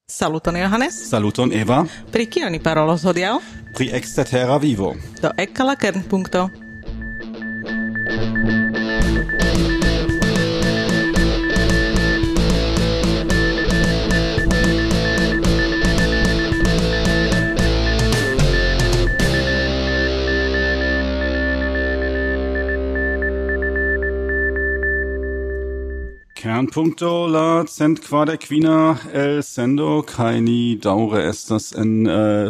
Saluton Johannes. Saluton Eva. Pri kio ni parolos hodiaŭ? Pri eksterterra vivo. Do eka la kernpunkto. Kernpunkto la 140 el sendo kaj ni daŭre estas en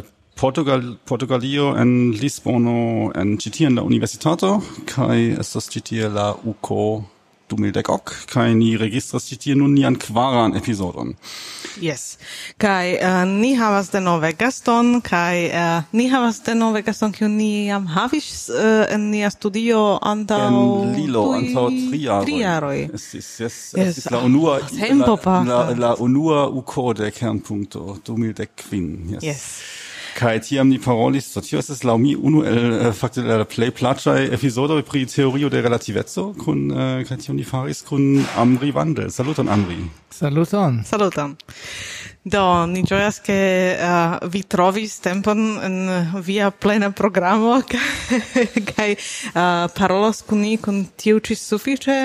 Portugalio en Lisbono en ĉi tie en la universitato kaj estas ĉi tie la UCO 2010 kaj ni registras ĉi tie nun nian kvaran epizodon. Yes. Kai ni havas de nove gaston, kai ni havas de nove gaston kiu ni jam havis en nia studio antaŭ En Lilo antaŭ 3 jaroj. Estis la unua la unua UCO de Kernpunkto 2015. Yes. Kai tiam ni parolis, so tio estas laŭ mi unu el fakte la plej plaĉaj epizodoj pri teorio de relativeco kun kaj tiam ni faris kun Amri Wandel. Saluton Amri. Saluton. Saluton. Do, ni ĝojas ke vi trovis tempon en via plena programo kaj parolos kun ni kun tiu ĉi sufiĉe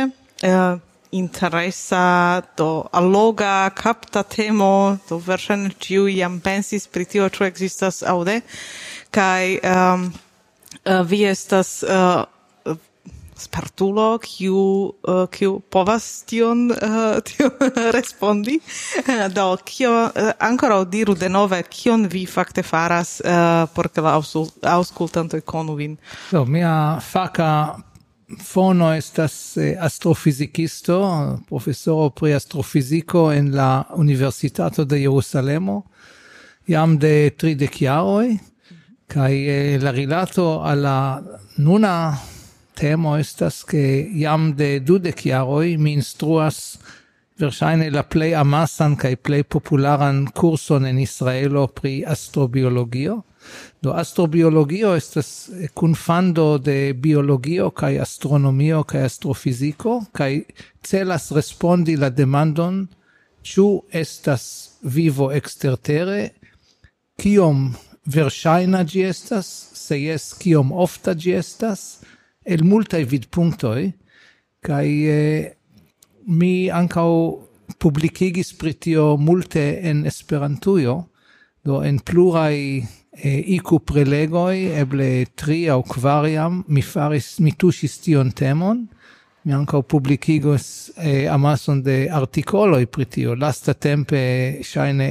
interesa do alloga capta temo do verŝajne ĉiuj jam pensis pri tio ĉu ekzistas aŭ ne kaj vi estas spertulo kiu povas tion respondi. Do kio ankoraŭ diru denove kion vi fakte faras por ke la aŭskultantoj konu vin. Do mia faka fono estas astrofizikisto, profesoro pri astrofiziko en la Universitato de Jerusalemo, jam de 30 jaroj, kaj la rilato al la nuna temo estas ke jam de 20 jaroj mi instruas verŝajne la plej amasan kaj plej popularan kurson en Israelo pri astrobiologio. Do astrobiologio estas kunfando de biologio kaj astronomio kaj astrofiziko kaj celas respondi la demandon ĉu estas vivo ekstertere, kiom verŝajna ĝi estas, se jes kiom ofta ĝi estas, el multaj vidpunktoj kaj mi ankaŭ publikigis pri tio multe en Esperantujo, do en pluraj IQ prelegoi, eble 3 aŭ 4 jam, mi tuŝis tion temon, mi ankaŭ publikigos amason de artikoloj pri tio, lastatempe ŝajne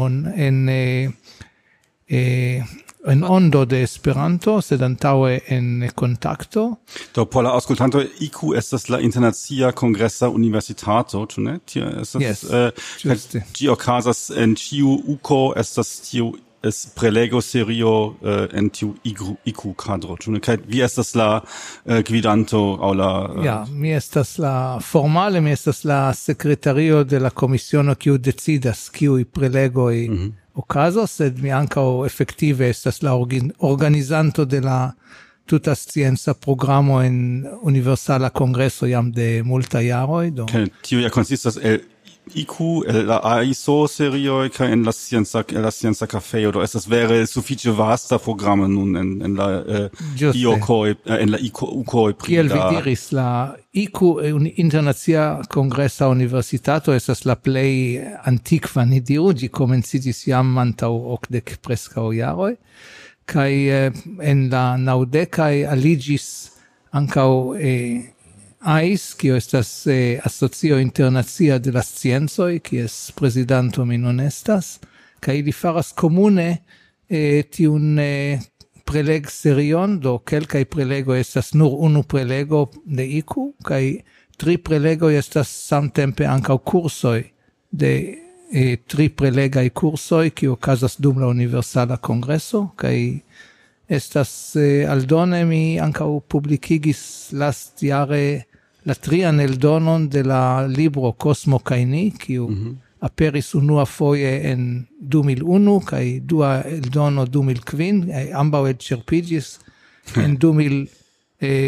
en ondo de Esperanto, sed antaŭe en kontakto. Do por la aŭskultantoj IQ estas la Internacia Kongresa Universitato, ĉu ne? Tio estas ĝi okazas en ĉiu UCO, estas tiu prelego serio en tiu IQ kadro. Kaj vi estas la gvidanto aŭ la Ja, mi estas formale mi estas la sekretario de la komisiono kiu decidas kiuj prelegoj okazos, sed mi ankaŭ efektive estas la organizanto de la tuta scienca programo en Universala Kongreso jam de multaj jaroj. Tio ja konsistas el IQ, la AISO serioj kaj en la scienca kafejo, do estas vere sufiĉe vasta programo nun en la IOKoj, en la UKoj pri kiel vi diris, la IQ Internacia Kongresa Universitato estas la plej antikva, ni diru, ĝi komenciĝis jam antaŭ 80 preskaŭ jaroj, kaj en la 90-kaj aliĝis ankaŭ AIS, kio estas asocio internacia de la sciencoj, kies prezidanto mi nun estas, kaj ili faras komune tiun preleg serion, do kelkaj prelegoj estas nur unu prelego de IQ, kaj 3 prelegoj estas samtempe ankaŭ kursoj de 3 prelegaj kursoj, kiu okazas dum la Universala Kongreso, kaj estas aldone mi ankaŭ publikigis lastjare la 3an eldonon de la libro Cosmo kaj ni, kiu aperis unua foje en 2001 kaj dua eldono 2005, ambaŭ elĉerpiĝis en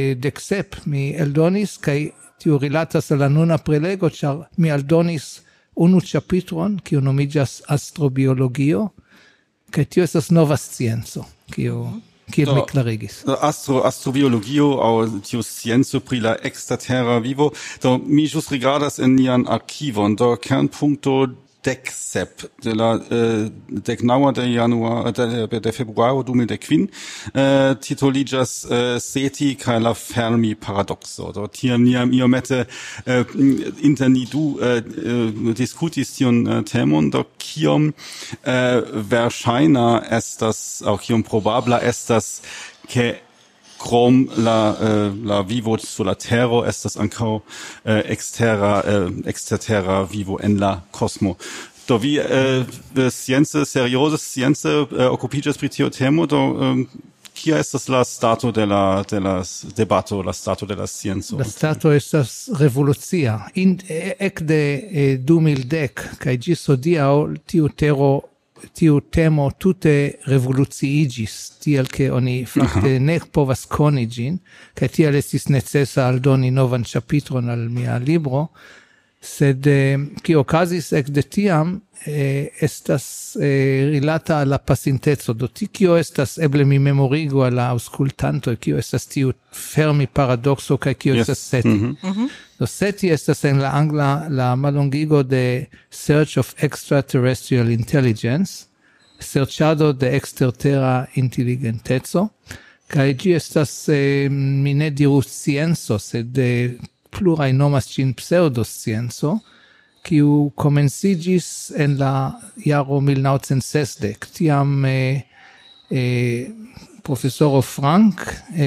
2017 mi eldonis kaj tiu rilatas al la nuna prelego, ĉar mi aldonis unu chapitron, kiu nomigas astrobiologio, kaj tio estas nova scienco, kiel mi klarigis. Astrobiologio aŭ tiu scienco pri la ekstertera vivo, do mi ĵus rigardas en nian arkivon, do kernpunkto 17 de la 19 de januar de februaro 2015 titoligas SETI kaj la Fermi paradoxo. Do tiam niam iomete inter ni du diskutis tion temon, do kiom verŝajna estas aŭ kiom probabla estas ke krom la vivo sur la terro estas ankaŭ ekstertera vivo en la kosmo. Do vi seriose science okupiĝas pri tio temo, do kia estas la stato de la debato, la stato de la scienco? La stato estas revolucia. Ekde 2010 kaj ĝis hodiaŭ tiu temo tute revoluciigis, tiel ke oni fakte ne povas koni ĝin, kaj tiel estis necesa aldoni novan ĉapitron al mia libro, sed kio okazis ekde tiam estas rilata al la pasinteco. Do kio estas, eble mi memorigu al la aŭskultantoj, kio estas tiu Fermi paradoxo kaj kio estas SETI. Do SETI estas en la angla la mallongigo de Search of Extraterrestrial Intelligence, serĉado de ekstertera inteligenteco, kaj ĝi estas, mi ne diru scienco, sed pluraj nomas ĝin pseŭdoscienco, kiu komenciĝis en la jaro 1960. Tiam profesoro Frank,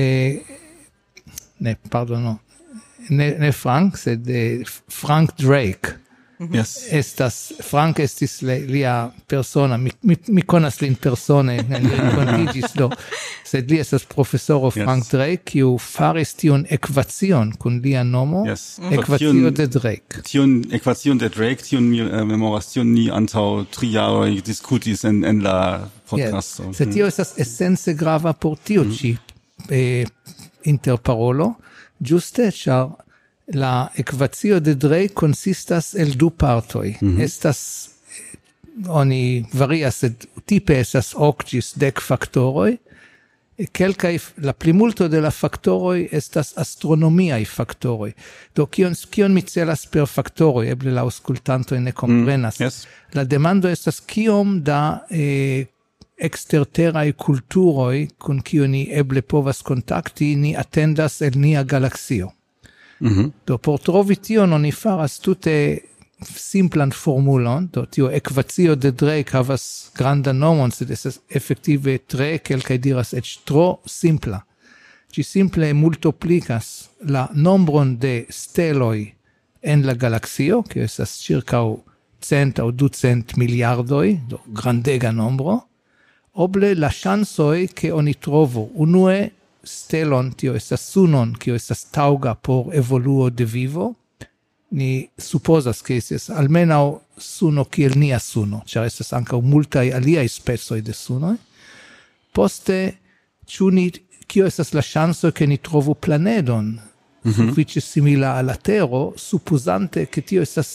ne Frank, sed Frank Drake. Frank estis lia persona, mi konas lin persone, li konigis do, sed li estas profesoro Frank Drake, kiu faris tion ekvacion kun lia nomo, ekvacio de Drake. Tion ekvacion de Drake, tion mi memoras, tion ni antaŭ 3 jaroj diskutis en la podcasto. Sed tio estas esence grava por tio ĉi interparolo, ĝuste ĉar la ekvacio de Drake consistas el du partoj. Estas, oni varias, sed tipe estas 8 ĝis 10 faktoroj. La plimulto de la faktoroj estas astronomiaj faktoroj. Do kion mi celas per faktoroj, eble la aŭskultantoj ne komprenas. La demando estas kiom da eksterteraj kulturoj kun kiuj ni eble povas kontakti ni atendas el nia galaksio. Do por trovi tion oni faras tute simplan formulon, do tio ekvacio de Drake havas grandan nomon, sed estas efektive tre, kelkaj diras eĉ tro simpla. Ĝi simple multiplikas la nombron de steloj en la galaksio, kio estas ĉirkaŭ 100 aŭ 200 miliardoj, do grandega nombro, oble la ŝancoj ke oni trovu unue stelon, tio estas sunon, kio estas taŭga por evoluo de vivo. Ni supozas ke estas almenaŭ suno kiel nia suno, ĉar estas ankaŭ multaj aliaj specoj de sunoj. Poste, kio estas la ŝanco ke ni trovu planedon sufiĉe simila al la Tero, supozante ke tio estas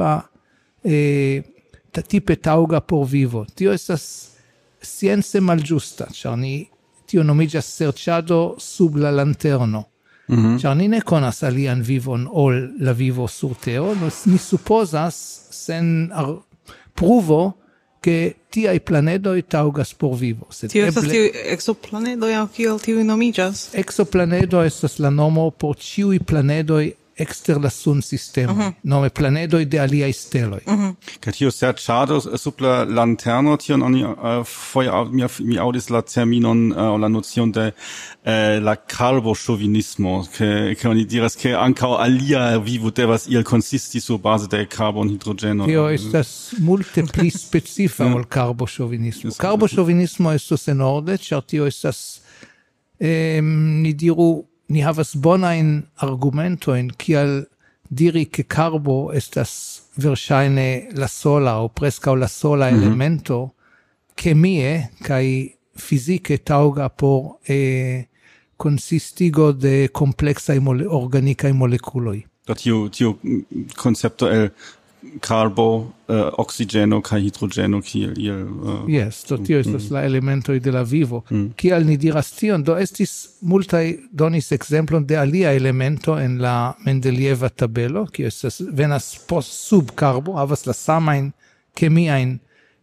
tipe taŭga por vivo. Tio estas science malĝusta, ĉar tio nomiĝas serĉado sub la lanterno. Ĉar ni ne konas alian vivon ol la vivo sur Tero, ni supozas sen pruvo ke tiaj planedoj taŭgas por vivo. Tio estas tiu ekzoplanedoj aŭ kiel tiuj nomiĝas? Ekzoplanedo estas la nomo por ĉiuj planedoj ekster la sunsistemo, nome planedoj de aliaj steloj. Kaj tio serĉado sub la lanterno, tion oni foje mi aŭdis la terminon aŭ la nocion de la karboŝovinismo, ke oni diras ke ankaŭ alia vivo devas iel konsisti sur bazo de karbonhidrogeno. Tio estas multe pli specifa ol karboŝovinismo. Karboŝovinismo estos enorde, ĉar tio estas, ni diru, ni havas bonajn argumentojn kiel diri ke karbo estas verŝajne la sola aŭ preskaŭ la sola elemento kemie kaj fizike taŭga por konsistigo de kompleksaj organikaj molekuloj. Tiu koncepto el carbo, oxigeno kai hidrogeno kiel yes, do tio estas la elementoj de la vivo. Kial ni diras tion? Do estis multaj donis ekzemplon de alia elemento en la Mendelieva tabelo, kiu estas venas post sub carbo, havas la samajn kemiajn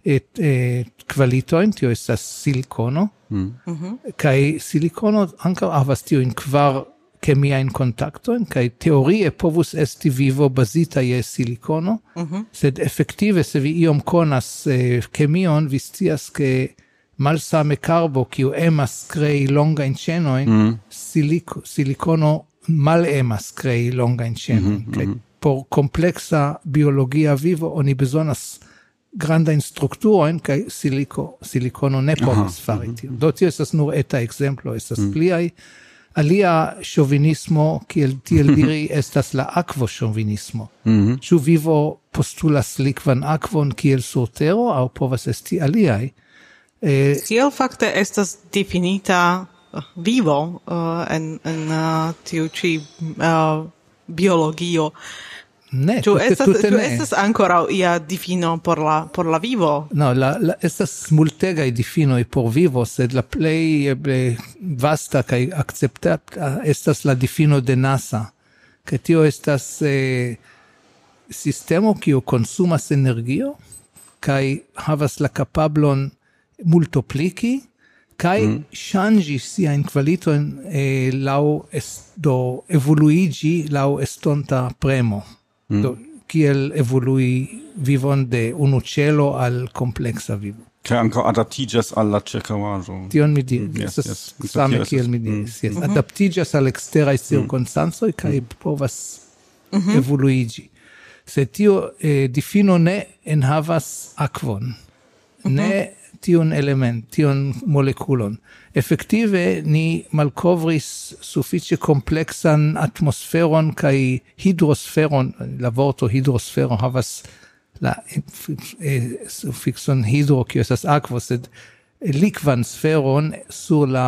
kvalitojn, tio estas silikono. Kaj silikono ankaŭ havas tiujn kvar kemiajn kontaktojn, kaj teorie povus esti vivo bazita je silikono, sed efektive se vi iom konas kemion, vi scias ke malsame karbo, kiu emas krei longajn ĉenojn, silikono malemas krei longajn ĉenojn. Kaj por kompleksa biologia vivo oni bezonas grandajn strukturojn, kaj silikono ne povas fari tion. Do tio estas nur eta ekzemplo, estas pliaj. Alia šovinismo, kiel tiel diri, estas la akvo-šovinismo. Ĉu vivo postulas likvan akvon kiel sur tero, aŭ povas esti aliaj? Kiel fakte estas definita vivo en tiu ĉi biologio? Ne, Ĉu estas ankoraŭ ia difino por la vivo? No, estas multegaj difinoj por vivo, sed la plej vasta kaj akceptata estas la difino de NASA, ke tio estas sistemo kiu konsumas energio kaj havas la kapablon multopliki kaj ŝanĝi siajn kvalitojn laŭ evoluiĝi laŭ estonta premo. Do, kiel evolui vivon de unu celo al kompleksa vivo. Kaj ankaŭ adaptiĝas al la ĉirkaŭaĵo. Tion mi diris, same kiel mi diris. Adaptiĝas al eksteraj cirkonstancoj kaj povas evoluiĝi. Sed tio difino ne enhavas akvon, ne tion element, tion molekulon. Efektive ni malkovris sufiĉe kompleksan atmosferon kaj hidrosferon. La vorto hidrosfero havas la sufikson hidro, kiu estas akvo, sed likvan sferon sur la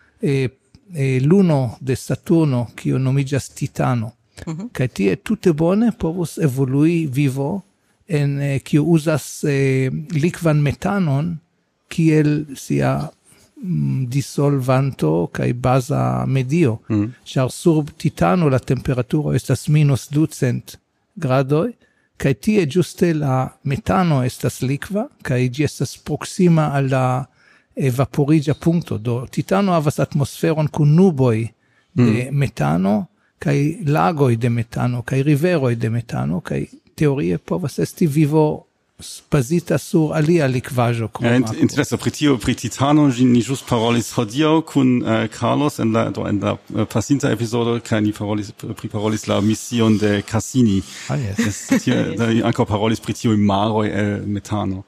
luno de Saturno, kiu nomiĝas Titano. Kaj tie tute bone povus evolui vivo en kiu uzas likvan metanon kiel sia dissolvanto kaj baza medio. Ĉar sur Titano la temperaturo estas -200 gradoj, kaj tie ĝuste la metano estas likva, kaj ĝi estas proksima al la vaporiĝa punkto. Do Titano havas atmosferon kun nuboj de metano, kaj lagoj de metano, kaj riveroj de metano, kaj teorie povas esti vivo bazita sur alia likvaĵo. Interesa pri Titano ni ĵus parolis hodiaŭ kun Carlos en la pasinta epizodo, kaj ni priparolis la mision de Cassini. Ankaŭ parolis pri tiuj maroj el metano.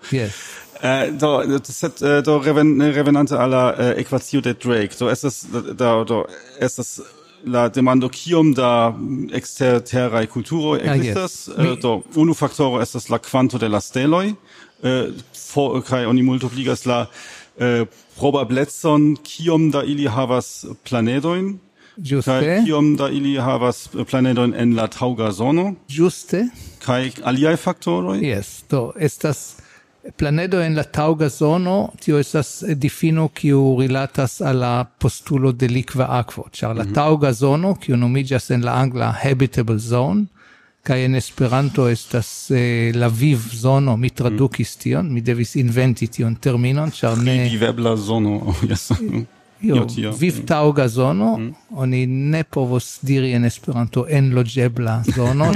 Do revenante al la ekvacio de Drake, do estas la demando kiom da eksterteraj kulturoj ekzistas. Do unu faktoro estas la kvanto de la steloj, kaj oni multopligas la probablecon kiom da ili havas planedojn, kaj kiom da ili havas planedojn en la taŭga zono. Ĝuste. Kaj aliaj faktoroj? Yes, do estas planedo en la taŭga zono, tio estas difino kiu rilatas al la postulo de likva akvo, ĉar la taŭga zono, kiu nomiĝas en la angla habitable zone, kaj en Esperanto estas la vivzono, mi tradukis tion, mi devis inventi tion terminon, ĉar ne vivebla zono, vivtaŭga zono, oni ne povos diri en Esperanto enloĝebla zono.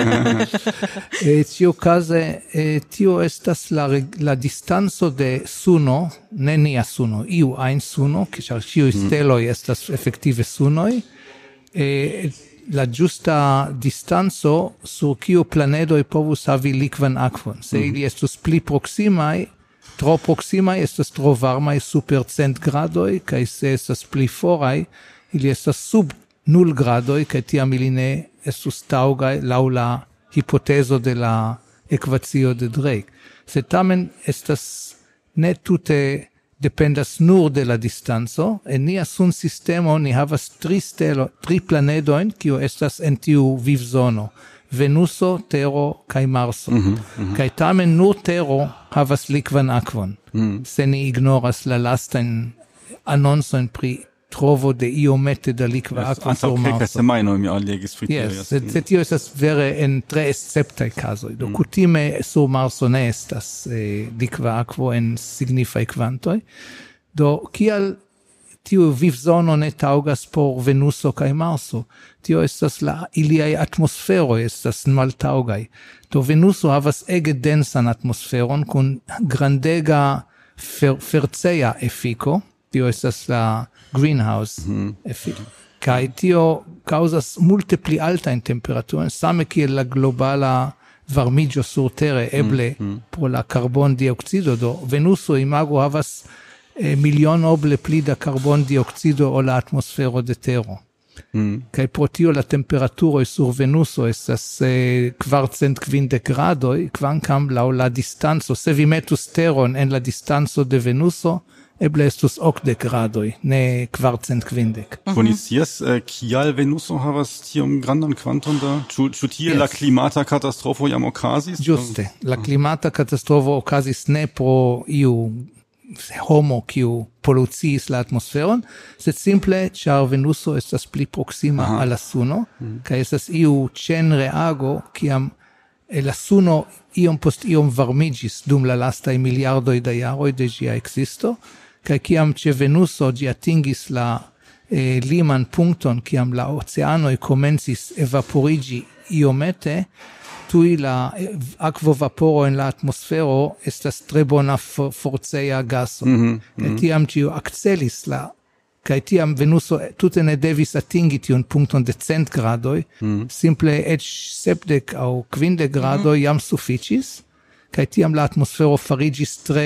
Ĉiukaze tio estas la distanco de suno, ne nia suno, iu ajn suno, ĉar ĉiuj steloj estas efektive sunoj, la ĝusta distanco sur kiu planedoj povus havi likvan akvon. Se ili estus pli proksimaj, tro proximaj estas tro varmaj super 100 gradoj, kaj se estas pli foraj, ili estas sub 0 gradoj, kaj tiam ili ne estus taŭgaj laŭ la hipotezo de la ekvacio de Drake. Se tamen estas ne tute dependas nur de la distanco, en nia sunsistemo ni havas 3 planedojn, kiu estas en tiu vivzono. Venuso, Tero, kai Marso. Kai tamen nur Tero havas likvan akvon. Se ni ignoras la lastan annonson pri trovo de iomete da likva akvo sur Marso. Antaŭ kelkaj semajnoj mi allegis pri tio. Yes, sed tio estas vere en tre esceptaj kazoj. Do kutime sur Marso ne estas likva akvo en signifaj kvantoj. Do kial tiu vivzono ne taugas por Venuso kai Marso? Tio estas la iliaj atmosferoj estas maltaŭgaj. Do Venuso havas ege densan atmosferon kun grandega ferceja efiko. Tio estas la greenhouse efiko. Kai tio causas multe pli altajn temperaturojn, same kiel la globala varmiĝo surtere eble pro la karbondioksido. Do Venuso imago havas milionoble pli da karbondioksido ol la atmosfero de Tero. Kai pro tio la temperaturo sur Venuso estas 450 gradoj, kvankam laŭ la distanco, se vi metus Teron en la distanco de Venuso, eble estus 80 gradoj, ne 450. Oni scias, kial Venuso havas tiom grandan kvanton da? Ĉu tie la klimata katastrofo jam okazis? Ĝuste, la klimata katastrofo okazis ne pro iu homo kiu poluciis la atmosferon, sed simple ĉar Venuso estas pli proksima al la Suno, kaj estas iu ĉenreago kiam la Suno iom post iom varmiĝis dum la lastaj miliardoj da jaroj de ĝia ekzisto, kaj kiam ĉe Venuso ĝi atingis la liman punkton, kiam la oceanoj komencis evaporiĝi iomete, tui la akvo vaporo en la atmosfero estas tre bona forceja gaso. Kaj tiam ĉio akcelis la, kaj tiam Venuso tute ne devis atingi tiun punkton de 100 gradoj, simple eĉ 70 aŭ 50 gradoj jam sufiĉis, kaj tiam la atmosfero fariĝis tre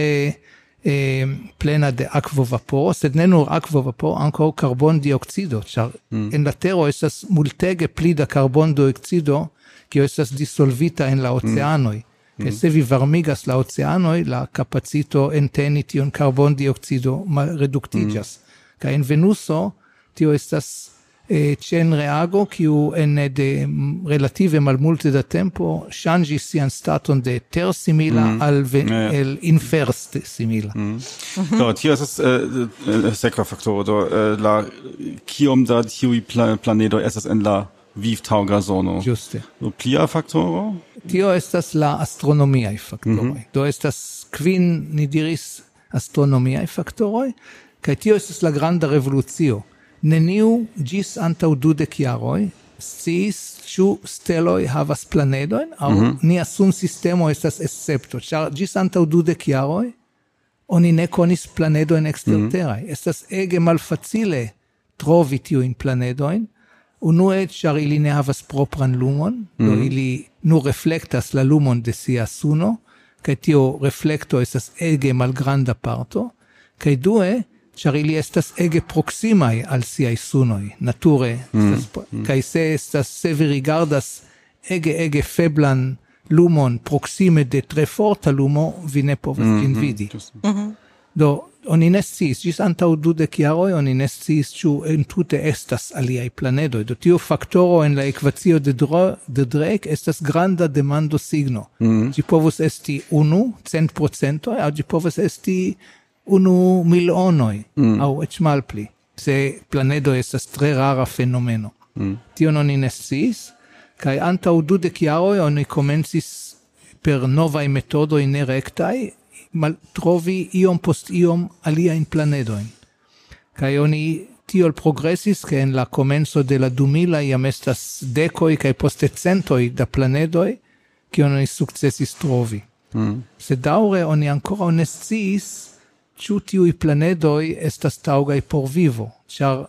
plena de akvo vaporo, sed ne nur akvo vaporo, ankaŭ karbondioksido, ĉar en la Tero estas multege pli da karbondioksido, kio estas dissolvita en la oceanoj. Kaj se vi varmigas la oceanoj, la kapacito enteni tion karbondioksido reduktiĝas. Kaj en Venuso tio estas ĉenreago, kiu ene de relative malmulte da tempo ŝanĝis sian staton de tersimila al infersimila. Do tio estas sekva faktoro. Do la kiom da tiuj planedoj estas en la vivtauga zono. Giuste. Do plia faktoro? Tio estas la astronomiaj faktoroj. Do estas ni diris astronomiaj faktoroj, kaj tio estas la granda revolucio. Neniu ĝis antaŭ 20 jaroj sciis ĉu steloj havas planedojn aŭ nia sunsistemo estas escepto, ĉar ĝis antaŭ 20 jaroj oni ne konis planedojn eksterteraj. Estas ege malfacile trovi tiujn planedojn. Unue, ĉar ili ne havas propran lumon, do ili nur reflektas la lumon de sia suno, kaj tio reflekto estas ege malgranda parto, kaj due, ĉar ili estas ege proksimaj al siaj sunoj, nature, kaj se vi rigardas ege feblan lumon proksime de tre forta lumo, vi ne povas ĝin vidi. Do, oni ne sciis, ĝis antaŭ 20 jaroj, oni ne sciis ĉu entute estas aliaj planedoj. Do tiu faktoro en la ekvacio de Drake estas granda demando signo. Ĝi povus esti 100%, aŭ ĝi povus esti 1 milionoj, aŭ eĉ malpli, se planedoj estas tre rara fenomeno. Tion oni ne sciis, kaj antaŭ 20 jaroj oni komencis per novaj metodoj nerektaj trovi iom post iom aliajn planedojn. Kaj oni tiol progresis, ke en la komenco de la 2000 jam estas dekoj kaj poste centoj da planedoj, kion oni sukcesis trovi. Sed daŭre oni ankoraŭ ne sciis ĉu tiuj planedoj estas taŭgaj por vivo, ĉar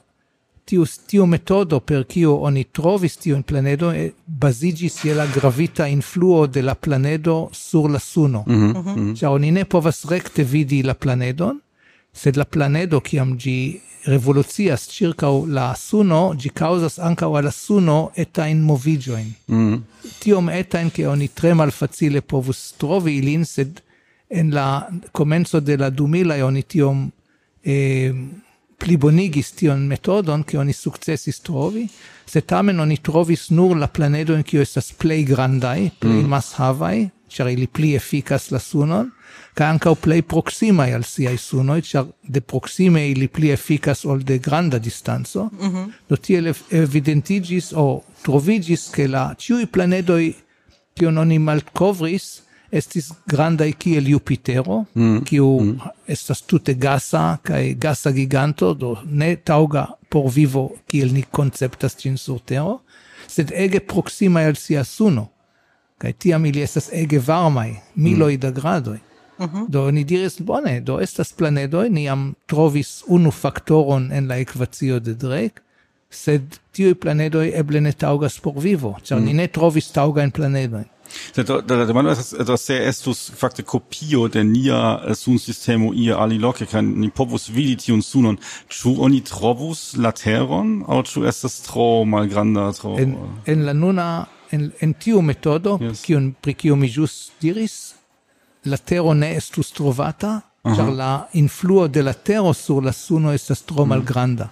tiu metodo per kiu oni trovis tiun planedo baziĝis je la gravita influo de la planedo sur la Suno. Ĉar oni ne povas rekte vidi la planedon, sed la planedo kiam ĝi revolucias ĉirkaŭ la Suno, ĝi kaŭzas ankaŭ al la Suno etajn moviĝojn. Tiom etajn, ke oni tre malfacile povus trovi ilin, sed en la komenco de la 2000 oni tiom plibonigis tion metodon, che oni successis trovi, se tamen oni trovis nur la planedon, kio estas plei grandai, plei mas havai, char ili pli efficas la sunon, ca ancao plei proximai al siai sunoi, char de proxime ili pli efficas ol de granda distanzo, do tiel evidentigis o trovigis che la ciui planedoi kion oni malcovris estis grandai kiel Jupitero, kiu estas tute gasa, kai gasa giganto, do ne tauga por vivo kiel ni conceptas cin sur Tero, sed ege proximai al sia suno, kai tiam ili estas ege varmai, miloi da gradoi. Do ni diris, bone, do estas planedoi, ni am trovis unu factoron en la equatio de Drake, sed tiui planedoi eble ne taugas por vivo, char ni ne trovis tauga in planedoi. Se estus fakte kopio de nia sunsistemo ia aliloke kan ni povus vidi tiun sunon, ĉu oni trovus la teron aŭ ĉu estas tro malgranda tro en la nuna en tiu metodo pri kiu mi ĵus diris, la tero ne estus trovata, ĉar la influo de la tero sur la suno estas tro malgranda.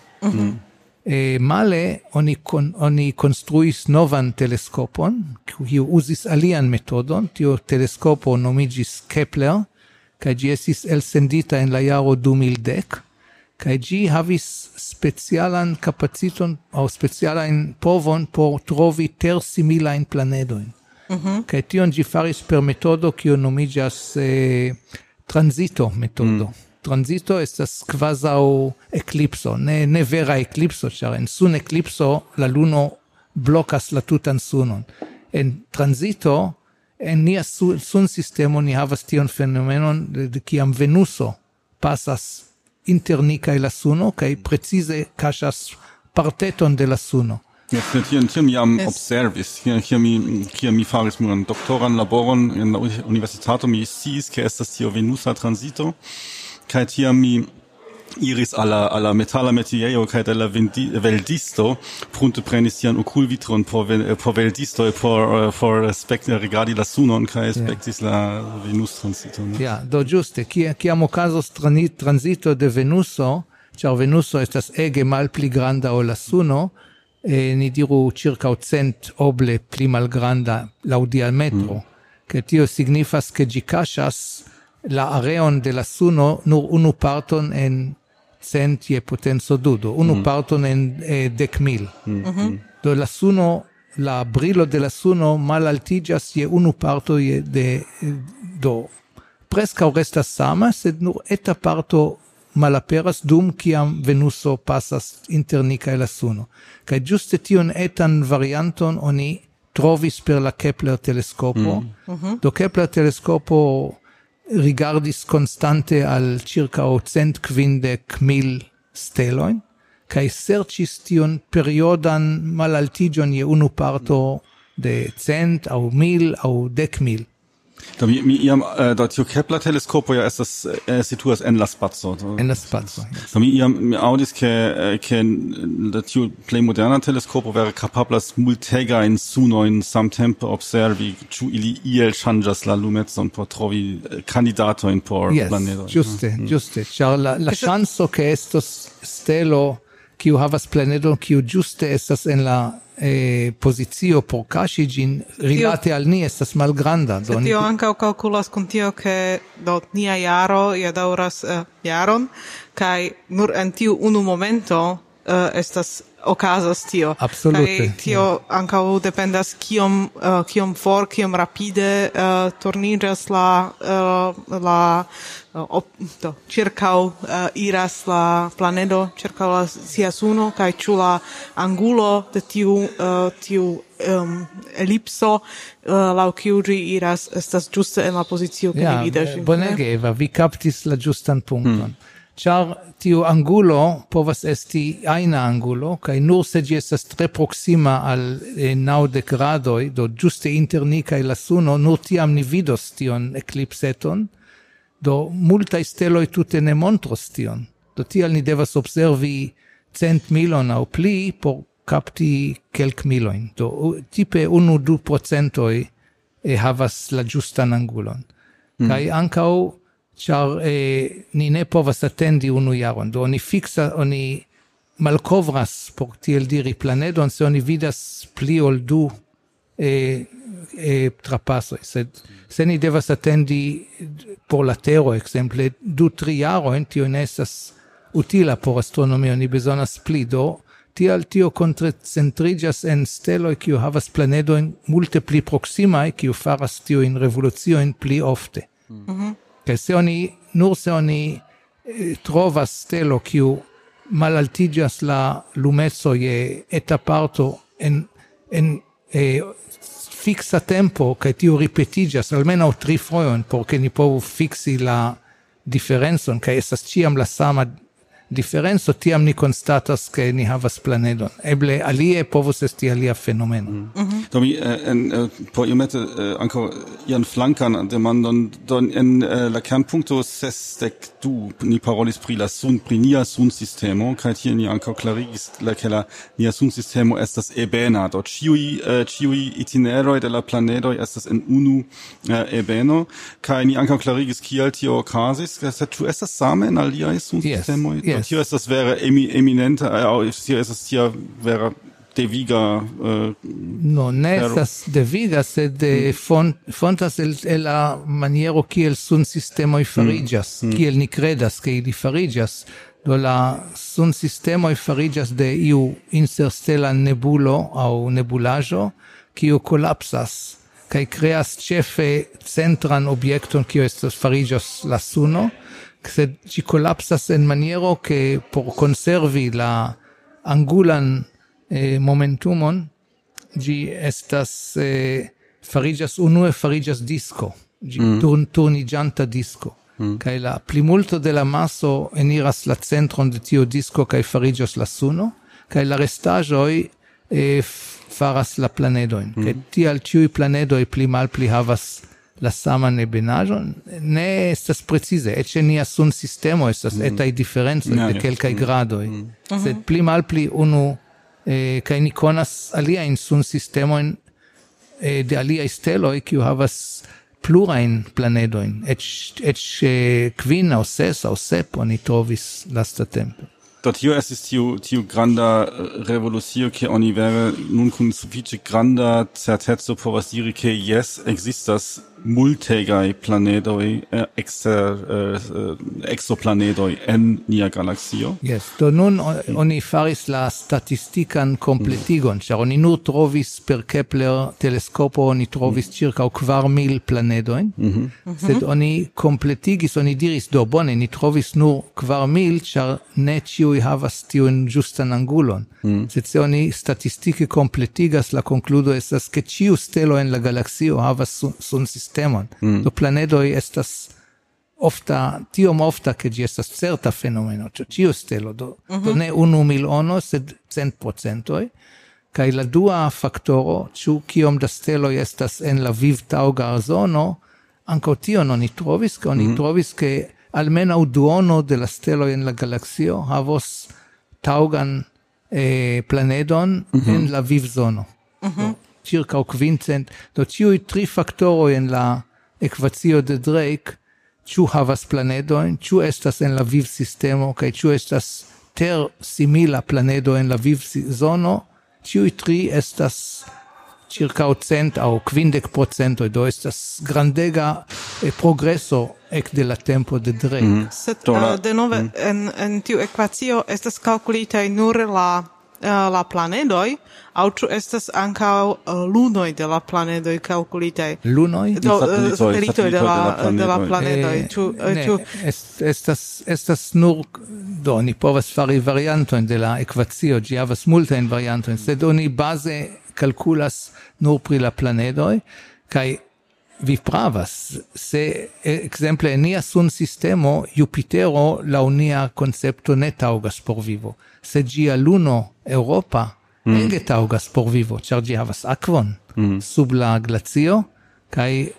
Male oni construis novan teleskopon, kiu uzis alian metodon, tio teleskopo nomigis Kepler, kaj ĝi estis elsendita en la jaro 2010, kaj ĝi havis specialan kapaciton aŭ specialan povon por trovi tersimilajn planedojn. Kaj tion ĝi faris per metodo kiu nomiĝas transito metodo. Transito estas quasau eclipso, ne vera eclipso, char en sun eclipso la luno blocas la tutan sunon. En transito, en nia sun sistemo ni havas tion fenomenon de kiam Venuso pasas inter ni kaj la suno, kaj precize kaŝas parteton de la suno. Hier mi am observis, hier mi faris mian doktoran laboron en la universitato, mi sciis ke estas tio Venusa transito, kaj tiam mi iris alla metala metiejo kaj de la veldisto, prunte prenis tian okulvitron por veldisto por rigardi la sunon kaj spektis la Venus-transiton. Ja, do ĝuste, kiam okazos transito de Venuso, ĉar Venuso estas ege malpli granda ol la suno, ni diru circa 100 oble pli malgranda laŭ diametro, ke tio signifas ke ĝi kaŝas la areon de la suno nur unu parton en 100 je potenco 2, unu parton en 10.000. Do la suno, la brilo de la suno malaltiĝas je unu parto do preskaŭ restas sama, sed nur eta parto malaperas dum kiam Venuso pasas inter ni kaj la suno. Kaj ĝuste tion etan varianton oni trovis per la Kepler teleskopo. Do Kepler teleskopo rigardis constante al circa 150.000 stelojn, kaj serĉis tion periodan malaltiĝon je unu parto de 100 aŭ 1000 aŭ 10.000. Da tio Kepler teleskopo ja estas situas en la spaco. En la spaco. Mi aŭdis ke la tio plej moderna teleskopo vere kapablas multegajn sunojn samtempe observi, ĉu ili iel ŝanĝas la lumecon por trovi kandidatojn por planedoj. Ĝuste, ĉar la ŝanco ke estos stelo kiu havas planedon kiu ĝuste estas en la pozizio por kaŝi ĝin rilate al ni estas malgranda. Tio ankaŭ kalkulas kun tio, ke do nia jaro ja daŭras jaron, kaj nur en tiu unu momento estas okazas tio. Absolute. Kaj tio ankaŭ dependas kiom for, kiom rapide turniĝas ĉirkaŭ iras la planedo ĉirkaŭ la sia suno, kaj ĉu la angulo de tiu elipso laŭ kiu ĝi iras estas ĝuste en la pozicio ke ni vidas. Bonege, Eva, vi kaptis la ĝustan punkton. Ĉar tiu angulo povas esti ajna angulo, kaj nur se ĝi estas tre proksima al 90 gradoj, do ĝuste inter ni kaj la suno, nur tiam ni vidos tion eklipseton, do multaj steloj tute ne montros tion. Do tial ni devas observi 100.000 aŭ pli por kapti kelkmilojn. Do tipe 1-2% havas la ĝustan angulon. Kaj ankaŭ char ni ne povas atendi unu jaron, do oni fixa, oni malkovras por tiel diri planedon, se oni vidas pli ol du trapasoj, se ni devas atendi por la tero, exemple, 2-3 jarojn, tio ne estas utila por astronomio, ni bezonas pli, do tial tio koncentriĝas en steloj, kiu havas planedojn multe pli proksimaj, kiu faras tiujn revoluciojn pli ofte. Kaj se oni trovas stelo, kiu malaltiĝas la lumeco je eta parto en fixa tempo, kaj tio ripetiĝas almenaŭ 3 fojon, por ke ni povu fiksi la diferencon, kaj estas ĉiam la sama differenzo, tiam ni constatas che ni havas planedon. Eble alie povus esti alia fenomeno. Domi, por iomete ankaŭ ian flankan demandon, don en la kernpunkto 62 ni parolis pri nia sunsistemo, kaj tie ni ankaŭ klarigis, ke la nia sunsistemo estas ebena, do ĉiuj itineroj de la planedoj estas en unu ebeno, kaj ni ankaŭ klarigis kial tio okazis, sed ĉu estas same en aliaj sunsistemoj? Tio estas vere eminente, tio estas tia vera deviga... No, ne estas deviga, sed fontas el la maniero kiel sunsistemoj fariĝas, kiel ni kredas ke ili fariĝas. Do la sunsistemoj fariĝas de iu interstela nebulo aŭ nebulaĵo, kiu kolapsas kaj kreas ĉefe centran objekton, kiu estas fariĝas la suno, sed ci colapsas en maniero che por conservi la angulan momentumon gi estas farigas disco, gi turniĝanta disco. Kaj la plimulto de la maso eniras la centron de tiu disco kaj fariĝas la suno, kaj la restaĵoj faras la planedojn. Kaj tial ĉiuj planedoj pli malpli havas la saman ebenaĵon, ne estas precize, eĉ nia sunsistemo estas etaj diferencoj de kelkaj gradoj, sed pli malpli unu, kaj ni konas aliajn sunsistemojn de aliaj steloj, kiu havas plurajn planedojn, eĉ 5 aŭ 6 aŭ 7 oni trovis lastatempe. Do tio estis tiu granda revolucio, ke oni vere nun kun sufiĉe granda certeco povas diri, ke jes ekzistas multegaj planedoj, exoplanedoj en nia galaksio. Yes, do nun oni faris la statistikan kompletigon, ĉar oni nur trovis per Kepler teleskopo, oni trovis ĉirkaŭ 4000 planedojn, sed oni kompletigis, oni diris, do bone, ni trovis nur 4000, ĉar ne ĉiuj havas tiun ĝustan angulon. Sed se oni statistike kompletigas, la konkludo estas, ke ĉiu stelo en la galaksio havas sunsistemon. Do planedoj estas tiom ofta, ke ĝi estas certa fenomeno, ĉiu stelo, do ne 1,000,000, sed 100%. Kaj la dua faktoro, ĉu kiom da steloj estas en la vivtaŭga zono, ankaŭ tion oni trovis, ke almenaŭ duono de la steloj en la galaksio havos taŭgan planedon en la vivzono. Circa 500, do ĉiuj 3 faktoroj en la ekvacio de Drake, ĉu havas planedojn, ĉu estas en la vivsistemo, kaj ĉu estas ter-simila planedo en la vivzono, ĉiuj 3 estas circa 100 aŭ 50%, do estas grandega progreso ekde la tempo de Drake. Sed denove en tiu ekvacio estas kalkulitaj nur la planedoj, aŭ ĉu estas ankaŭ lunoj de la planedoj kalkulitaj? Lunoj? Satelitoj de la planedoj. Estas nur, do ni povas fari variantojn de la ekvacio, ĝi havas multajn variantojn, sed oni baze kalkulas nur pri la planedoj, kaj vi pravas, se ekzemple en nia sunsistemo Jupitero laŭ nia koncepto ne taŭgas por vivo, sed ĝia luno Europa ege taŭgas por vivo, ĉar ĝi havas akvon sub la glacio, kaj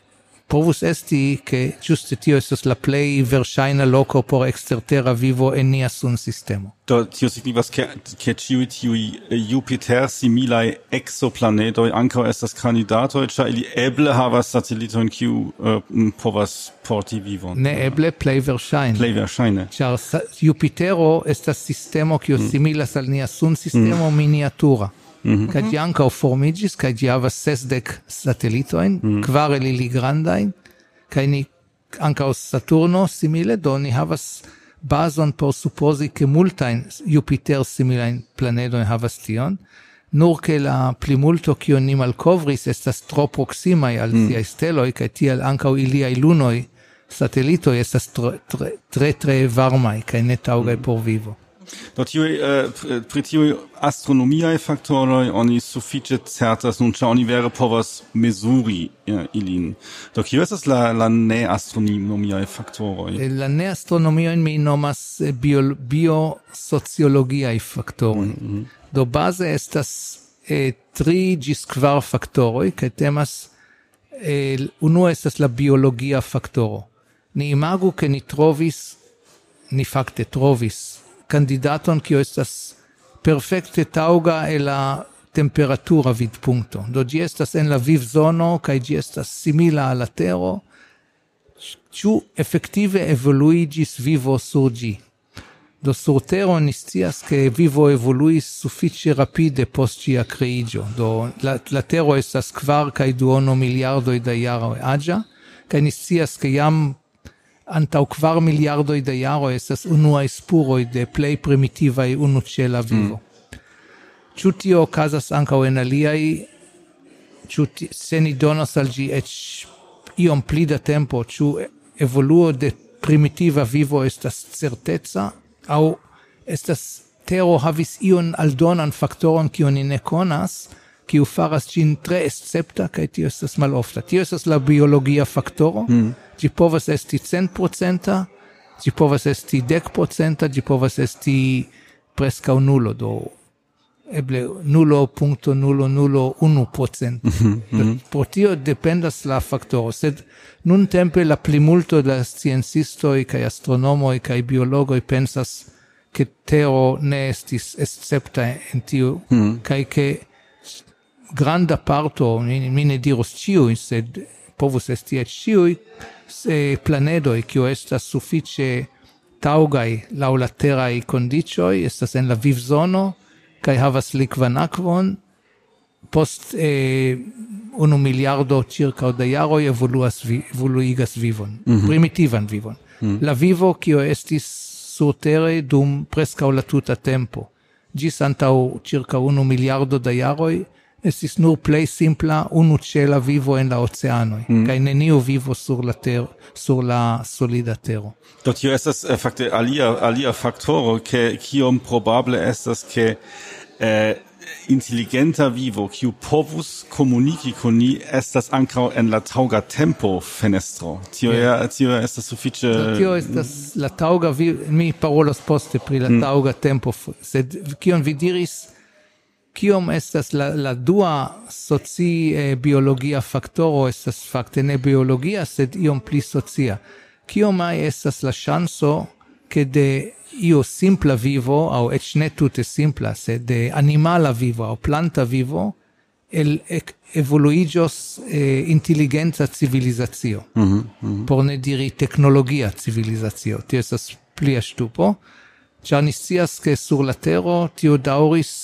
povus esti che giuste tio estas la play verŝajna loko por ekstertera vivo en nia sunsistemo. Do tio signifas ke tiuj Jupiter similaj exoplanedoj ankaŭ estas kandidatoj, ĉar ili eble havas satelitojn kiu povas porti vivon. Ne eble plej verŝajne. Plej verŝajne. Ĉar Jupitero estas sistemo kiu similas al nia sunsistemo miniatura. Kaj ĝi ankaŭ formiĝis, kaj ĝi havas 60 satelitojn, 4 el ili grandajn, kaj ni ankaŭ Saturno simile, do ni havas bazon por supozi ke multajn Jupiter-similajn planedojn havas tion, nur ke la plimulto kiun ni malkovris estas tro proksimaj al siaj steloj, kaj tial ankaŭ iliaj lunoj, satelitoj estas tre varmaj kaj ne taŭgaj por vivo. Do pri tiuj astronomiaj faktoroj oni sufiĉe certas nun, ĉar oni vere povas mezuri ilin. Do kio estas la neastronomiaj faktoroj? La neastronomiojn mi nomas biosociologiaj faktoroj. Do baze estas 3 ĝis 4 faktoroj, kaj temas unua estas la biologia faktoro. Ni imagu ke ni fakte trovis candidaton kio estas perfekte taŭga el la temperatura vidpunkto. Do ĝi estas en la vivzono kaj ĝi estas simila al la Tero. Ĉu efektive evoluiĝis vivo sur ĝi? Do sur Tero ni scias ke vivo evoluis sufiĉe rapide post ĝia kreiĝo. Do la Tero estas 4,2 miliardoj da jaroj aĝa, kaj ni scias ke jam antaŭ 4 miliardoj da jaroj estas unuaj spuroj de plej primitivaj unuĉela vivo. Ĉu tio okazas ankaŭ en aliaj, se ni donos al ĝi eĉ iom pli da tempo, ĉu evoluo de primitiva vivo estas certeca, aŭ estas Tero havis ion aldonan faktoron kiun ni ne konas, kiu faras ĝin tre escepta, kaj tio estas malofta. Tio estas la biologia faktoro. Ĝi povas esti 100%, ĝi povas esti 10%, ĝi povas esti preskaŭ nulo, do eble 0,001%. Pro tio dependas la faktoro, sed nuntempe la plimulto de la sciencistoj kaj astronomoj kaj biologoj pensas ke Tero ne estis escepta en tiu, kaj ke granda parto, mi ne dirus ĉiuj, sed povus esti eĉ ĉiuj planedoj kiuj estas sufiĉe taŭgaj laŭ la teraj kondiĉoj, estas en la vivzono kaj havas likvan akvon, post 1 miliardo ĉirkaŭ da jaroj evoluigas vivon, primitivan vivon. La vivo kiu estis surtere dum preskaŭ la tuta tempo, ĝis antaŭ ĉirkaŭ 1 miliardo da jaroj, estis nur plej simpla unuĉela vivo en la oceanoj, kaj neniu vivo sur la solida tero. Do tio estas fakte alia faktoro, ke kiom probable estas ke intelligenta vivo kiu povus komuniki kun ni estas ankaŭ en la taŭga tempo fenestro. Tio estas sufiĉe. Tio estas la taŭga vivo. Mi parolos poste pri la taŭga tempo, sed kion vi diris? Kiom estas la dua biologia faktoro estas fakte ne biologia, sed iom pli socia. Kiomaj estas la ŝanco ke de io simpla vivo, aŭ eĉ ne tute simpla, sed de animala vivo aŭ planta vivo, evoluiĝos inteligenca civilizacio, por ne diri teknologia civilizacio. Tio estas plia ŝtupo, ĉar ni scias ke sur la Tero tio daŭris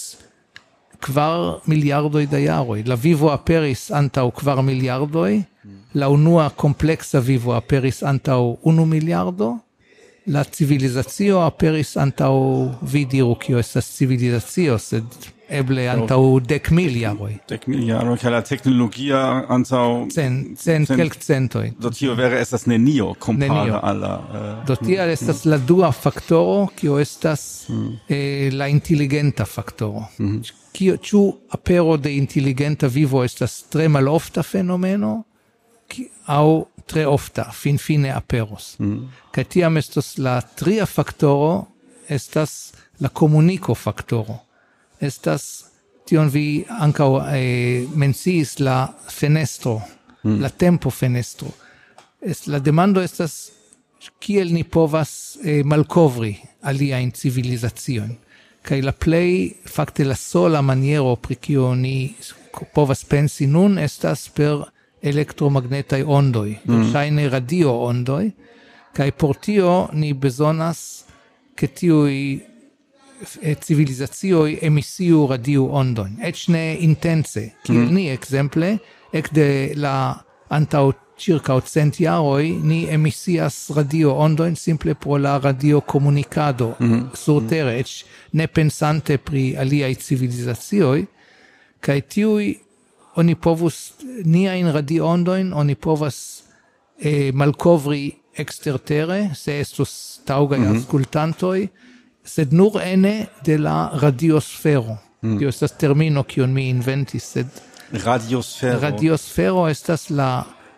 4 miliardoj da jaroj. La vivo aperis antaŭ 4 miliardoj, la unua kompleksa vivo aperis antaŭ 1 miliardo, la civilizacio aperis antaŭ, vi diru kio estas civilizacio, sed eble antaŭ 10,000 jaroj. 10,000 jaroj, kaj la teknologia antaŭ kelkcentoj. Do tio vere estas nenio kompare al la do tial estas la dua faktoro, kio estas la inteligenta faktoro. Ĉu apero de inteligenta vivo estas tre malofta fenomeno, aŭ tre ofta, finfine aperos. Kaj tiam estos la tria faktoro, estas la komuniko faktoro. Estas, tion vi ankaŭ menciis, la fenestro, la tempo fenestro. La demando estas kiel ni povas malkovri aliajn civilizaciojn. Kaj la plej fakte la sola maniero pri kio ni povas pensi nun estas per elektromagnetaj ondoj, ŝajne radio ondoj, kaj por tio ni bezonas ke tiuj civilizacioj emisiu radio ondojn, eĉ ne intence, kiel ni ekzemple ekde la antaŭ circa 100 jaroj ni emisias radio ondojn simple pro la radio komunikado surtere, eĉ ne pensante pri aliaj civilizacioj, kaj tiuj oni povus niajn radio ondojn oni povas malkovri ekstertere, se estus taŭgaj aŭskultantoj, sed nur ene de la radiosfero. Tio estas termino kiun mi inventis, sed radiosfero estas la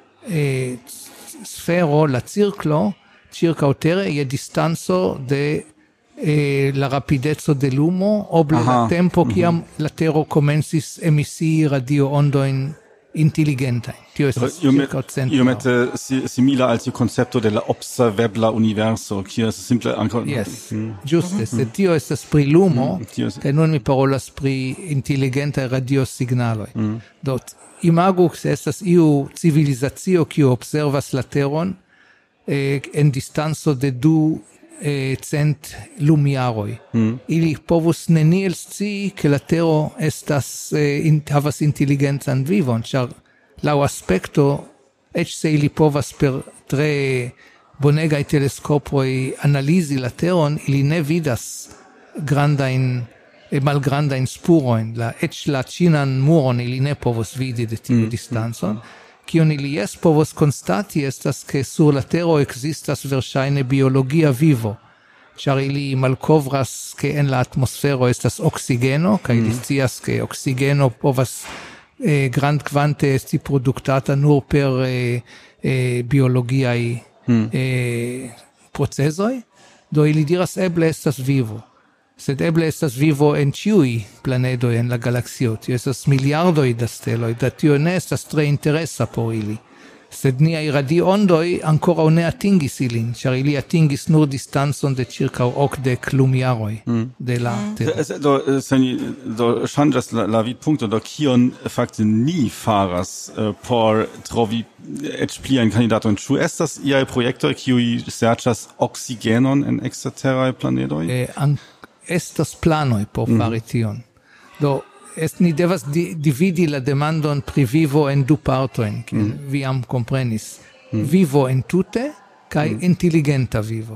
sfero, la circlo, circaŭtere je distanco de la rapidezzo de lumo ob la tempo kiam la Tero komencis emisii radio-ondojn intelligentaj. Tio estas circa 100. Iomete simila al tiu koncepto de la observebla universo, kio estas simple ankaŭ. Yes, ĝuste, sed tio estas pri lumo, kaj nun mi parolas pri inteligentaj radiosignaloj. Do imagu se estas iu civilizacio kiu observas la Teron en distanco de 200 lumjaroj. Ili povus neniel scii ke la Tero estas havas inteligentan vivon, ĉar laŭ aspekto, eĉ se ili povas per tre bonegaj teleskopoj analizi la Teron, ili ne vidas malgrandajn spurojn, eĉ la ĉinan muron ili ne povos vidi de tiu distanco. Kion ili povos konstati estas ke sur la Tero ekzistas verŝajne biologia vivo, ĉar ili malkovras ke en la atmosfero estas oksigeno, kaj ili scias ke oksigeno povas grandkvante esti produktata nur per biologiaj procezoj, do ili diras eble estas vivo. Sed eble estas vivo en ĉiuj planedoj en la galaksio, tio estas miliardoj da steloj, da tio ne estas tre interesa por ili. Sed niaj radio-ondoj ankoraŭ ne atingis ilin, ĉar ili atingis nur distancon de ĉirkaŭ 80 lumjaroj de la Tero. Do ŝanĝas la vidpunkto, do kion fakte ni faras por trovi eĉ pliajn kandidatojn. Ĉu estas iaj projektoj kiuj serĉas oksigenon en eksterteraj planedoj? Estas planoj por fari tion. Do ni devas dividi la demandon pri vivo en du partojn, vi jam komprenis. Vivo entute kaj intelligenta vivo.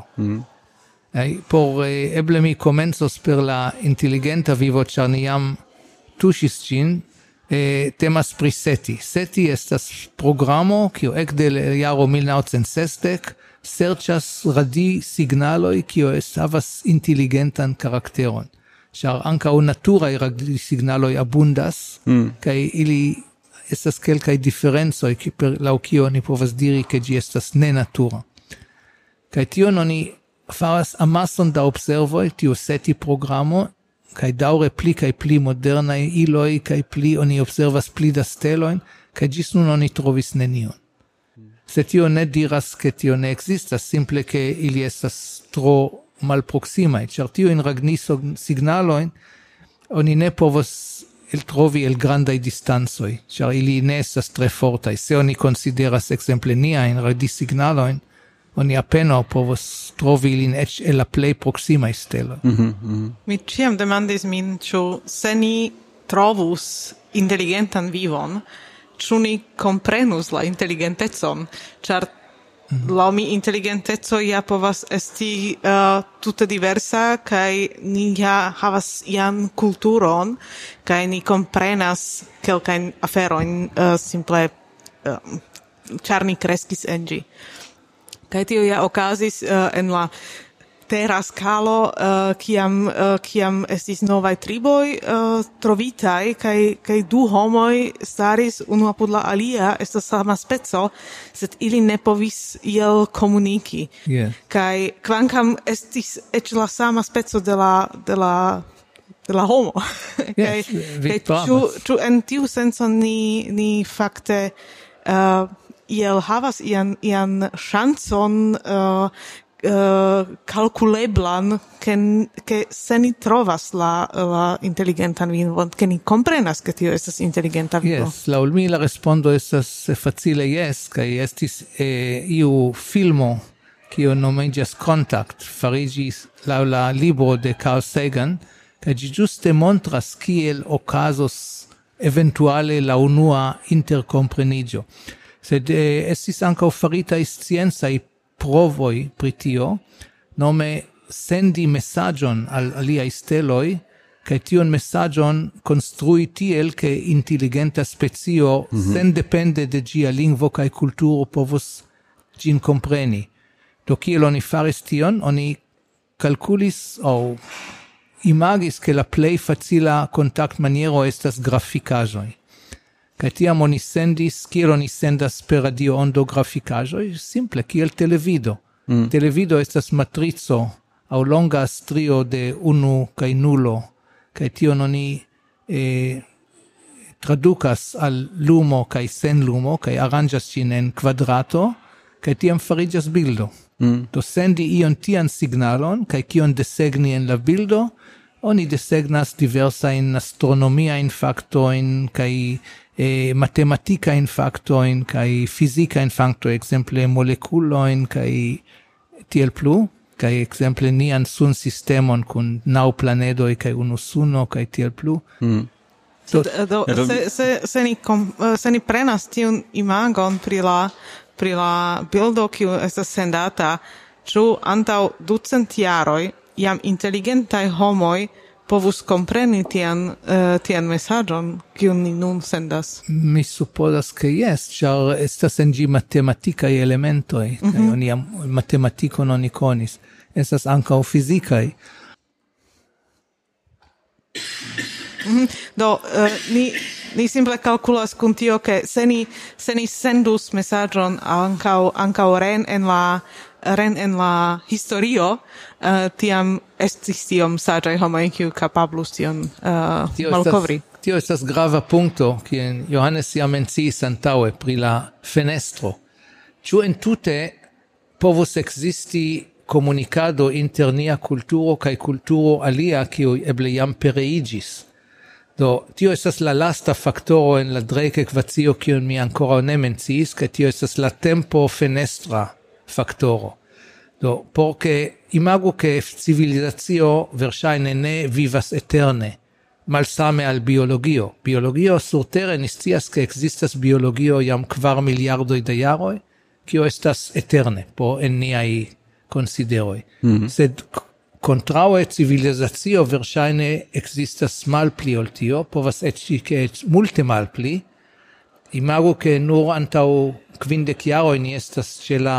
Por eble mi komencos per la intelligenta vivo, ĉar ni jam tuŝis ĝin, temas pri SETI. SETI estas programo kiu ekde la jaro 1960 serĉas radi-signaloj kiu havas inteligentan karakteron. Ĉar ankaŭ naturaj radi-signaloj abundas, kaj ili estas kelkaj diferencoj laŭ kio oni povas diri ke ĝi estas nenatura. Kaj tion oni faras amason da observoj, tiu SETI-programo, kaj daŭre pli kaj pli modernaj iloj, kaj pli oni observas pli da stelojn, kaj ĝis nun oni trovis nenion. Sed tio ne diras ke tio ne ekzistas, simple ke ili estas tro malproksimaj, ĉar tiujn signalojn oni ne povos eltrovi el grandaj distancoj, ĉar ili ne estas tre fortaj. Se oni konsideras ekzemple niajn radisignalojn, oni apenaŭ povos trovi ilin eĉ el la plej proksimaj steloj. Mi ĉiam demandis min, ĉu se ni trovus inteligentan vivon, ĉu ni komprenus la inteligentecon, ĉar laŭ mi inteligenteco ja povas esti tute diversa, kaj ni ja havas ian kulturon, kaj ni komprenas kelkajn aferojn simple ĉar ni kreskis en ĝi. Kaj tio ja okazis en la tera skalo, kiam estis novaj triboj trovitaj, kaj du homoj staris unu apud la alia, estas sama speco, sed ili ne povis iel komuniki. Kaj kvankam estis eĉ la sama speco de la homo. Ĉu en tiu senco ni fakte iel havas ian ŝancon calculeblan che se ni trovas la intelligentan vivon, che ni comprenas che tio estas intelligenta vivo. Yes, la ulmila respondo estas facile yes, kai estis iu filmo kio nomiĝas Contact, farigis la libro de Carl Sagan, kai ĝi ĝuste montras kiel okazos eventuale la unua interkompreniĝo. Sed estis ankaŭ faritaj sciencaj provoi pri tio, nome sendi messagion al aliai steloi, kai tion messagion construi tiel che intelligenta spezio sen depende de gia lingvo kai kulturo povus gin compreni. Do kiel oni faris tion, oni calculis o imagis che la plei facila contact maniero estas graficajoi. Kai tiam oni sendis, kiel oni sendas per radio ondo graficajoi, simple, kiel televido. Televido estas matrico au longa strio de unu kai nulo, kai tion oni traducas al lumo kai sen lumo, kai aranĝas ĝin en kvadrato, kai tiam fariĝas bildo. Do sendi ion tian signalon, kai kion desegni en la bildo, oni desegnas diversajn astronomiajn faktojn kai matematica in factoin kai fisica in facto exemple molekuloin kai tiel plu kai exemple nian sun sistemon kun nau planedoi kai unu suno kai tiel plu. Se ni prenas tiun imagon pri la bildo kiu estas sendata, ĉu antaŭ 200 jaroj jam inteligentaj homoj povus compreni tian messagion kiun ni nun sendas? Mi supposas che yes, ĉar estas en ĝi matematikaj elementoj, kaj oni jam matematikon oni konis. Estas ankaŭ fizikaj. Do ni simple kalkulas kun tio, ke se ni sendus messagion ankaŭ ren en la historio, tiam estis tiom saĝaj homoj, kiu kapablus tion malkovri. Tio estas grava punkto, kien Johannes jam menciis antaŭe pri la fenestro. Ĉu entute povus ekzisti komunikado inter nia kulturo kaj kulturo alia, kiu eble jam pereiĝis? Do, tio estas la lasta faktoro en la Drake-ekvacio, kiun mi ankoraŭ ne menciis, kaj tio estas la tempo fenestra faktoro. Do, porque imagu che civilizatio verŝajne ne vivas eterne, malsame al biologio. Biologio surtere ni scias che existas biologio jam 4 miliardoj da jaroj, kio estas eterne po en niaj konsideroj. Sed kontraŭe civilizatio verŝajne existas malpli ol tio, povas eĉ multe malpli. Imagu che nur antaŭ 50 jaroj ni estas ĉe la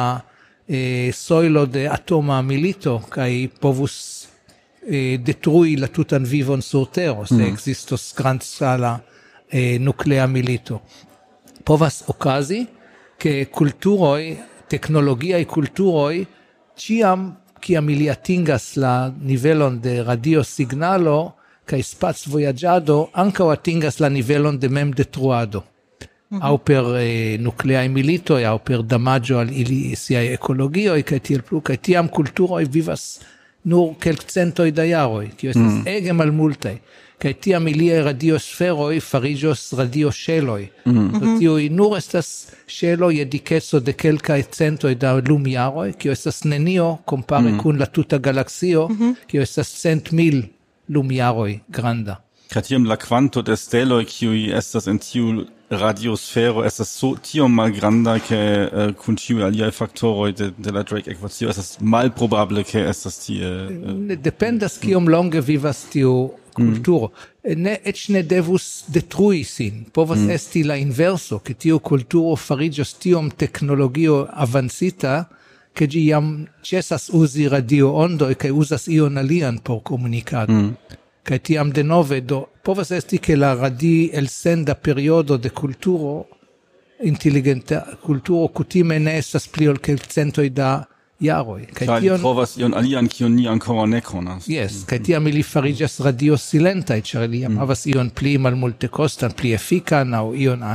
soilo de atoma milito, kai povus detrui la tutan vivon sur tero, se existos grandskala nuclea milito. Povas okazi, che culturoi, teknologiaj kulturoj, ciam, kiam ili atingas la nivelon de radio signalo, kai spac vojaĝado, ankaŭ atingas la nivelon de mem detruado. Au per nucleai militoi, au per damaggio al ili siai ecologioi, kai tiel plu, kai tiam kulturoi vivas nur kelkcentoj da jaroj, kio estas ege malmultaj, kai tiam iliaj radiosferoj fariĝos radioŝeloj. Tiuj nur estas ŝeloj je dikeco de kelkaj centoj da lumjaroj, kio estas nenio kompare kun la tuta galaksio, kio estas 100.000 lumjaroj granda. Kaj tiam la kvanto de steloj, kiuj estas en tiu radiosfero estas tiom malgranda, ke kun ĉiuj aliaj faktoroj de la Drake-ekvacio estas malprobable, ke estas tie. Dependas kiom longe vivas tiu kulturo. Eĉ ne devus detrui sin. Povas esti la inverso, ke tiu kulturo fariĝos tiom teknologio avancita, ke ĝi jam ĉesas uzi radioondoj kaj uzas ion alian por komunikado. Kaj tiam denove povas esti che la elsenda periodo de kulturo intelligenta kulturo kutime ne estas pli ol kelkcentoj da jaroj. Kaj tion provas ion alian kiun ni ankoraŭ ne konas. Yes, kaj tiam ili fariĝas radiosilentaj, ĉar ili jam havas ion pli malmultekostan, pli efikan aŭ ion ajn.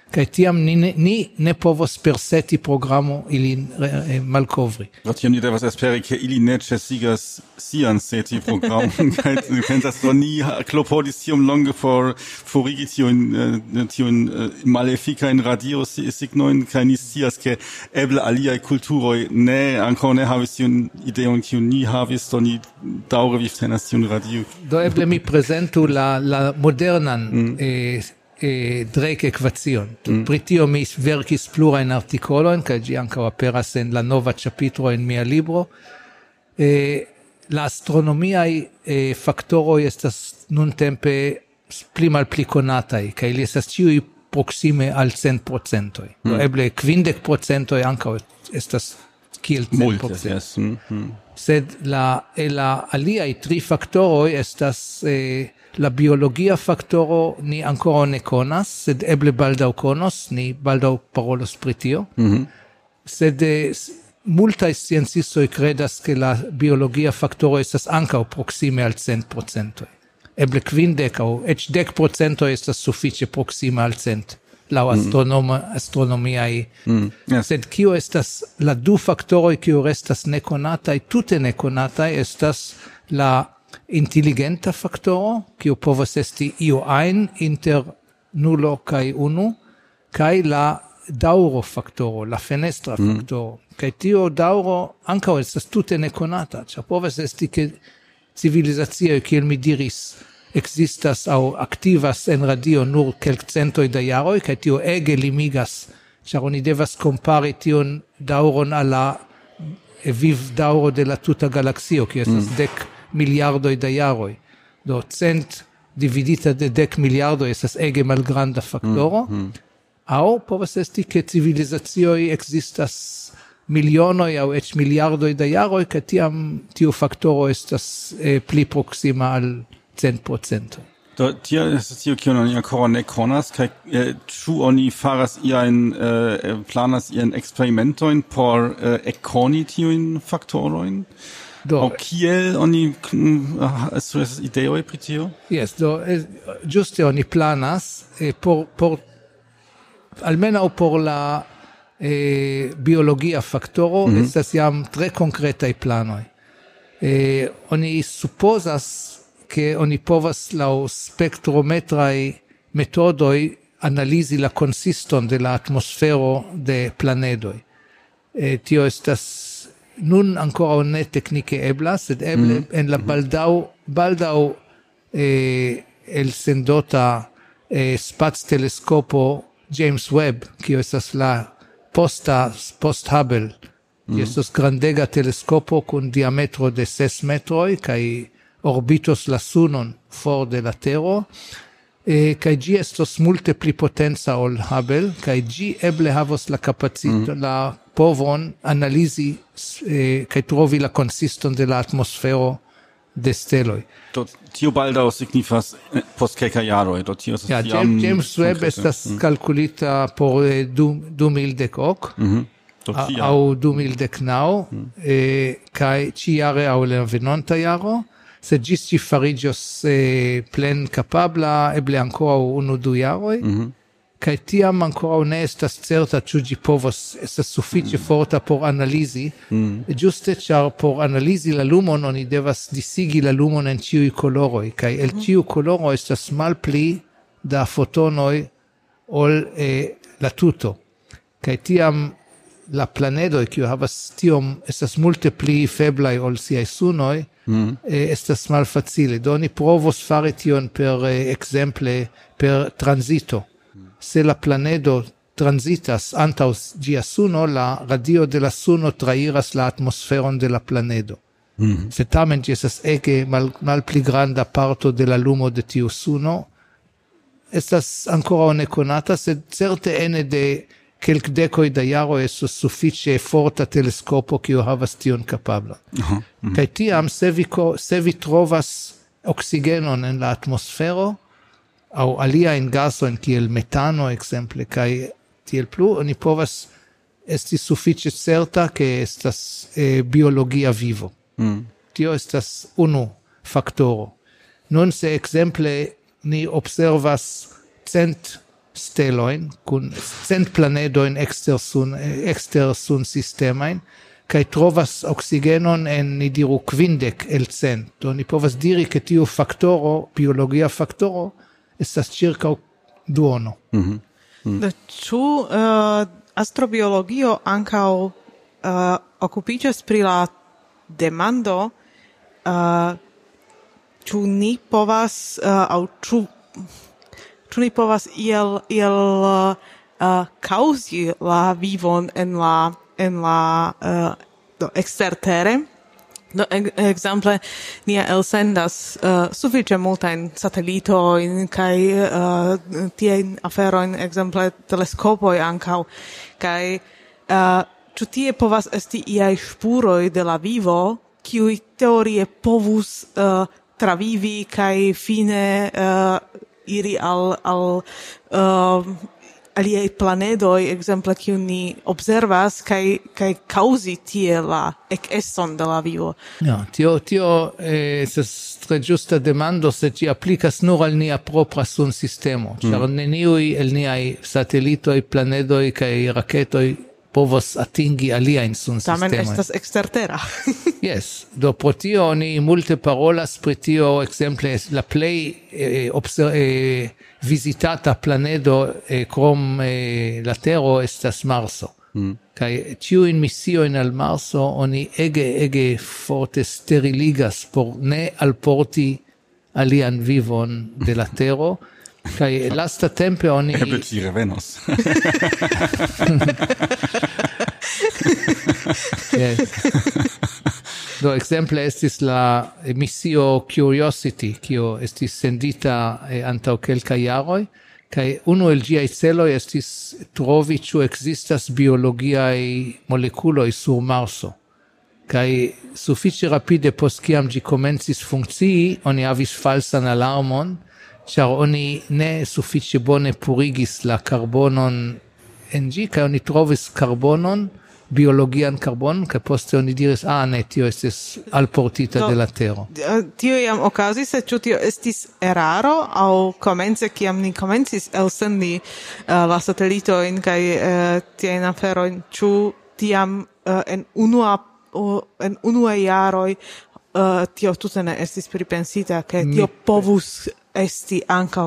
Kaj tiam ni ne povos perseti programo ilin malkovri. Tiam ni devas esperi, ke ili ne ĉesigas sian seti programon, kaj pensas do ni klopodis tiom longe forigi tiun malefikajn radiosignojn, kaj ni scias, ke eble aliaj kulturoj ankoraŭ ne havis tiun ideon, kiun ni havis, do ni daŭre vivtenas tiun radio. Do eble mi prezentu la modernan Drake ekvacion. Pri tio mi verkis plurajn artikolojn, kaj ĝi ankaŭ aperas en la nova ĉapitro en mia libro. La astronomiaj faktoroj estas nuntempe pli malpli konataj, kaj ili estas ĉiuj proksime al 100%. Do eble 50% ankaŭ estas kiel 100%. Sed la aliaj tri faktoroj estas la biologia faktoro ni ancora ne konas, sed eble baldaŭ konos, ni baldaŭ parolos pri tio. Sed multaj sciencistoj kredas, ke la biologia faktoro estas ankaŭ proksime al 100%. Eble 50 aŭ eĉ 10% estas sufiĉe proksime al 100%. Laŭ astronomiaj. Sed kio estas la du faktoroj, kiu restas nekonataj, tute nekonataj, estas la intelligenta faktoro, kiu povas esti io ajn inter nulo kaj unu, kaj la daŭro faktoro, la fenestra faktoro. Kaj tio daŭro ankaŭ estas tute nekonata, ĉar povas esti ke civilizacioj, kiel mi diris, ekzistas aŭ aktivas en radio nur kelkcentoj da jaroj, kaj tio ege limigas, ĉar oni devas kompari tion daŭron al la vivdaŭro de la tuta galaksio, kiu estas 10 miliardoj da jaroj. Do 100 dividita de 10 miliardoj estas ege malgranda faktoro. Aŭ povas esti ke civilizacioj ekzistas milionoj aŭ eĉ miliardoj da jaroj, kaj tiam tiu faktoro estas pli proksima al 100%. Do tio estas tio, kion oni ankoraŭ ne konas, kaj ĉu oni faras planas iajn eksperimentojn por ekkoni tiujn faktorojn? O kiel oni estas ideoj pri tio? Yes, do ĝuste oni planas por almenaŭ por la biologia faktoro estas jam tre konkretaj planoj. Oni supozas ke oni povas laŭ spektrometraj metodoj analizi la konsiston de la atmosfero de planedoj. Tio estas nun ancora ne tecniche ebla, sed eble en la baldaŭ elsendota spaz-teleskopo James Webb, kio estas la post Hubble, estas grandega teleskopo kun diametro de 6 metroj kaj orbitos la sunon for de la Tero, kaj ĝi estos multe pli potenca ol Hubble, kaj ĝi eble havos la kapacito, la povon analizi kaj trovi la konsiston de la atmosfero de steloj. Do tio baldaŭ signifas post kelkaj jaroj, do tio estas jam James Webb estas kalkulita por 2010 aŭ 2019 kaj ĉiujare aŭ la venonta jaro, sed ĝis ĝi fariĝos plen kapabla eble ankoraŭ 1-2 jaroj. Kaj tiam ankoraŭ ne estas certa ĉu ĝi povos estas sufiĉe forta por analizi, ĝuste ĉar por analizi la lumon oni devas disigi la lumon en ĉiuj koloroj, kaj el ĉiu koloro estas malpli da fotonoj ol la tuto. Kaj tiam la planedoj, kiuj havas tiom, estas multe pli feblaj ol siaj sunoj, estas malfacile. Do oni provos fari tion per ekzemple per tranzito. Se la planedo transitas antaŭ ĝia suno, la radio de la suno trairas la atmosferon de la planedo. Se tamen ĝi estas ege malpli granda parto de la lumo de tiu suno, estas ankoraŭ nekonata, sed certe ene de kelkdekoj da jaroj estos sufiĉe forta teleskopo kiu havas tion kapabla. Kaj tiam se vi trovas oksigenon en la atmosfero, aŭ aliajn gasojn kiel metano ekzemple kaj tiel plu, oni povas esti sufiĉe certa ke estas biologia vivo. Tio estas unu faktoro. Nun se ekzemple ni observas 100 steloin, kun cent planedoin exter sun sistemain, kai trovas oxigenon en ni diru kvindek el cent. Do ni povas diri che tiu faktoro, biologia faktoro, estas circa duono. Ĉu astrobiologio ankaŭ okupiĝas pri la demando ĉu ni povas aŭ ĉu ni povas iel kaŭzi la vivon en la extertere. Do exemple nia elsendas sufiĉe multajn satelitojn kaj tiajn aferojn, exemple teleskopoj ankaŭ, kaj ĉu tie povas esti iaj ŝpuroj de la vivo, kiuj teorie povus travivi kaj fine iri al aliaj planedoj, exemple, kiu ni observas, kaj kaŭzi tie la ekeston de la vivo. Ja, tio estas tre ĝusta demando, se ĝi aplikas nur al nia propra sunsistemo, ĉar neniuj el niaj satelitoj, planedoj kaj raketoj povos atingi aliajn sunsistemojn. Tamen estas ekstertera. Yes, do pro tio oni multe parolas pri tio, ekzemple la plej visitata planedo krom la Tero estas Marso. Kaj ĉiujn misiojn al Marso oni ege forte steriligas por ne alporti alian vivon de la Tero. Kaj lasta tempe oni... Eble ci revenos. Yes. Do exemple estis la misio Curiosity, kio estis sendita antaŭ kelkaj jaroj, kaj unu el ĝiaj celoj estis trovi ĉu ekzistas biologiaj molekuloj sur Marso. Kaj sufiĉe rapide post kiam ĝi komencis funkcii, oni havis falsan alarmon, ĉar oni ne sufiĉe bone purigis la karbonon en ĝi, kaj oni trovis karbonon, biologian karbonon, kaj poste oni diris, ne, tio estis alportita de la Tero. Tio jam okazis, ĉu tio estis eraro, aŭ komence, kiam ni komencis elsendi la satelitojn kaj tiajn aferojn, ĉu tiam en unuaj jaroj tio tute ne estis pripensita, ke tio povus esti ankaŭ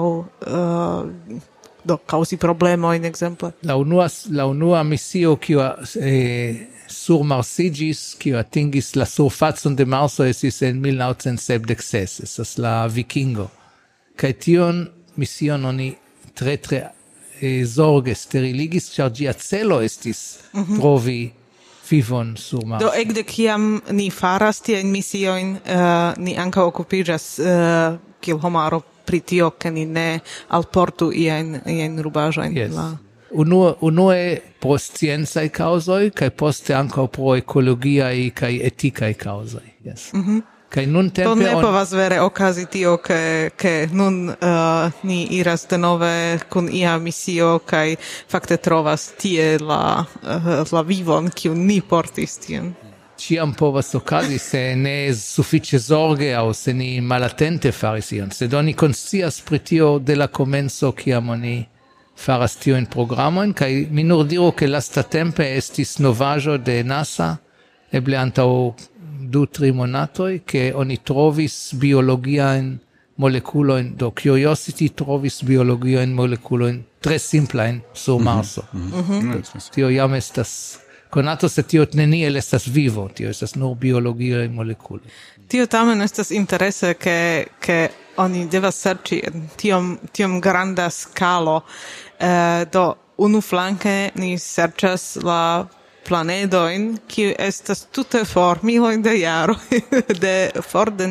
causi problemojn, exemple. La unua misio kiu surmarsigis, kiu atingis la surfacon de Marso estis en 1976, estas la Vikingo. Kaj tion mision oni tre zorge steriligis, ĉar ĝia celo estis trovi vivon sur Marso. Do ekde kiam ni faras tiajn misiojn, ni ankaŭ okupiĝas kiel homaro pri tio, ke ni ne alportu iajn rubaĵojn. Yes. Unue pro sciencaj kaŭzoj, kaj poste ankaŭ pro ekologiaj kaj etikaj kaŭzoj. Yes. Kaj nuntempe to ne povas vere okazi tio, ke nun ni iras denove kun ia misio kaj fakte trovas tie la vivon, kiun ni portis tien. Ciam povas okazi se ne sufiĉe zorge aŭ se ni malatente faris ion. Sed oni konscias pri tio de la komenco kiam oni faras tiujn programojn, kaj mi nur diru ke lastatempe estis novaĵo de NASA, eble antaŭ 2-3 monatoj, ke oni trovis biologiajn molekulojn, do Curiosity trovis biologiajn molekulojn tre simplajn sur Marso. Tio jam estas conato, se tio neniel estas vivo, tio estas nur biologia e molekulo. Tio tamen estas interese ke oni devas serĉi en tiom granda skalo. Do unu flanke ni serĉas la planedojn, kiu estas tute for milojn de jaroj for de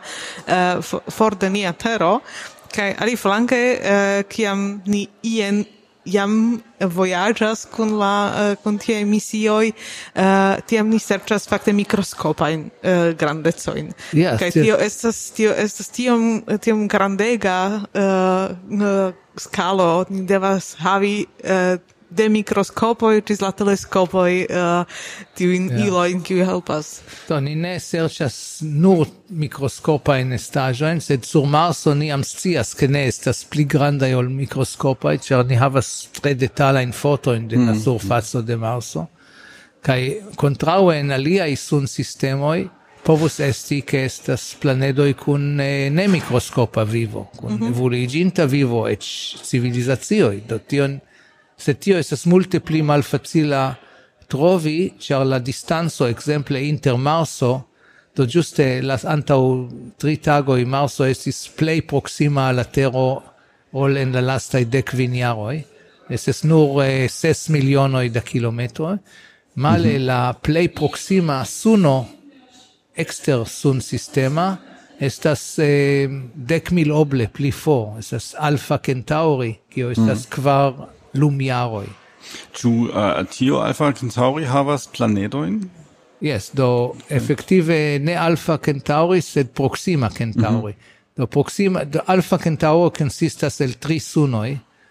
nia Tero, kaj aliflanke kiam ni jam vojaĝas kun tiaj misioj, tiam ni serĉas fakte mikroskopajn grandecojn. Kaj tio estas tiom grandega skalo, ni devas havi de microscopoi tis la telescopoi tiuin iloin kiu helpas. Do, ni ne serĉas nur mikroskopajn estaĵojn, sed sur Marso ni jam scias, ke ne estas pli grandaj ol mikroskopaj, ĉar ni havas tre detalajn fotojn de la surfaco de Marso. Kaj kontraŭe en aliaj sunsistemoj povus esti ke estas planedoj kun ne mikroskopa vivo, kun evoluiĝinta vivo, eĉ civilizacioj. Do sed tio estas multe pli malfacila trovi, ĉar la distanco ekzemple inter Marso, do ĝuste antaŭ 3 tagoj Marso estis plej proksima al la Tero ol en la lastaj 15 jaroj. Estas nur 6 milionoj da kilometroj. Male la plej proksima Suno ekster Sunsistema estas 10,000 oble pli for. Estas Alpha Centauri, kio estas 4 lumjaroj. Ĉu tio Alpha Centauri havas planedojn? Yes, do efektive ne Alpha Centauri, sed Proxima Centauri. Do Alpha Centauro konsistas el 3 sunoj,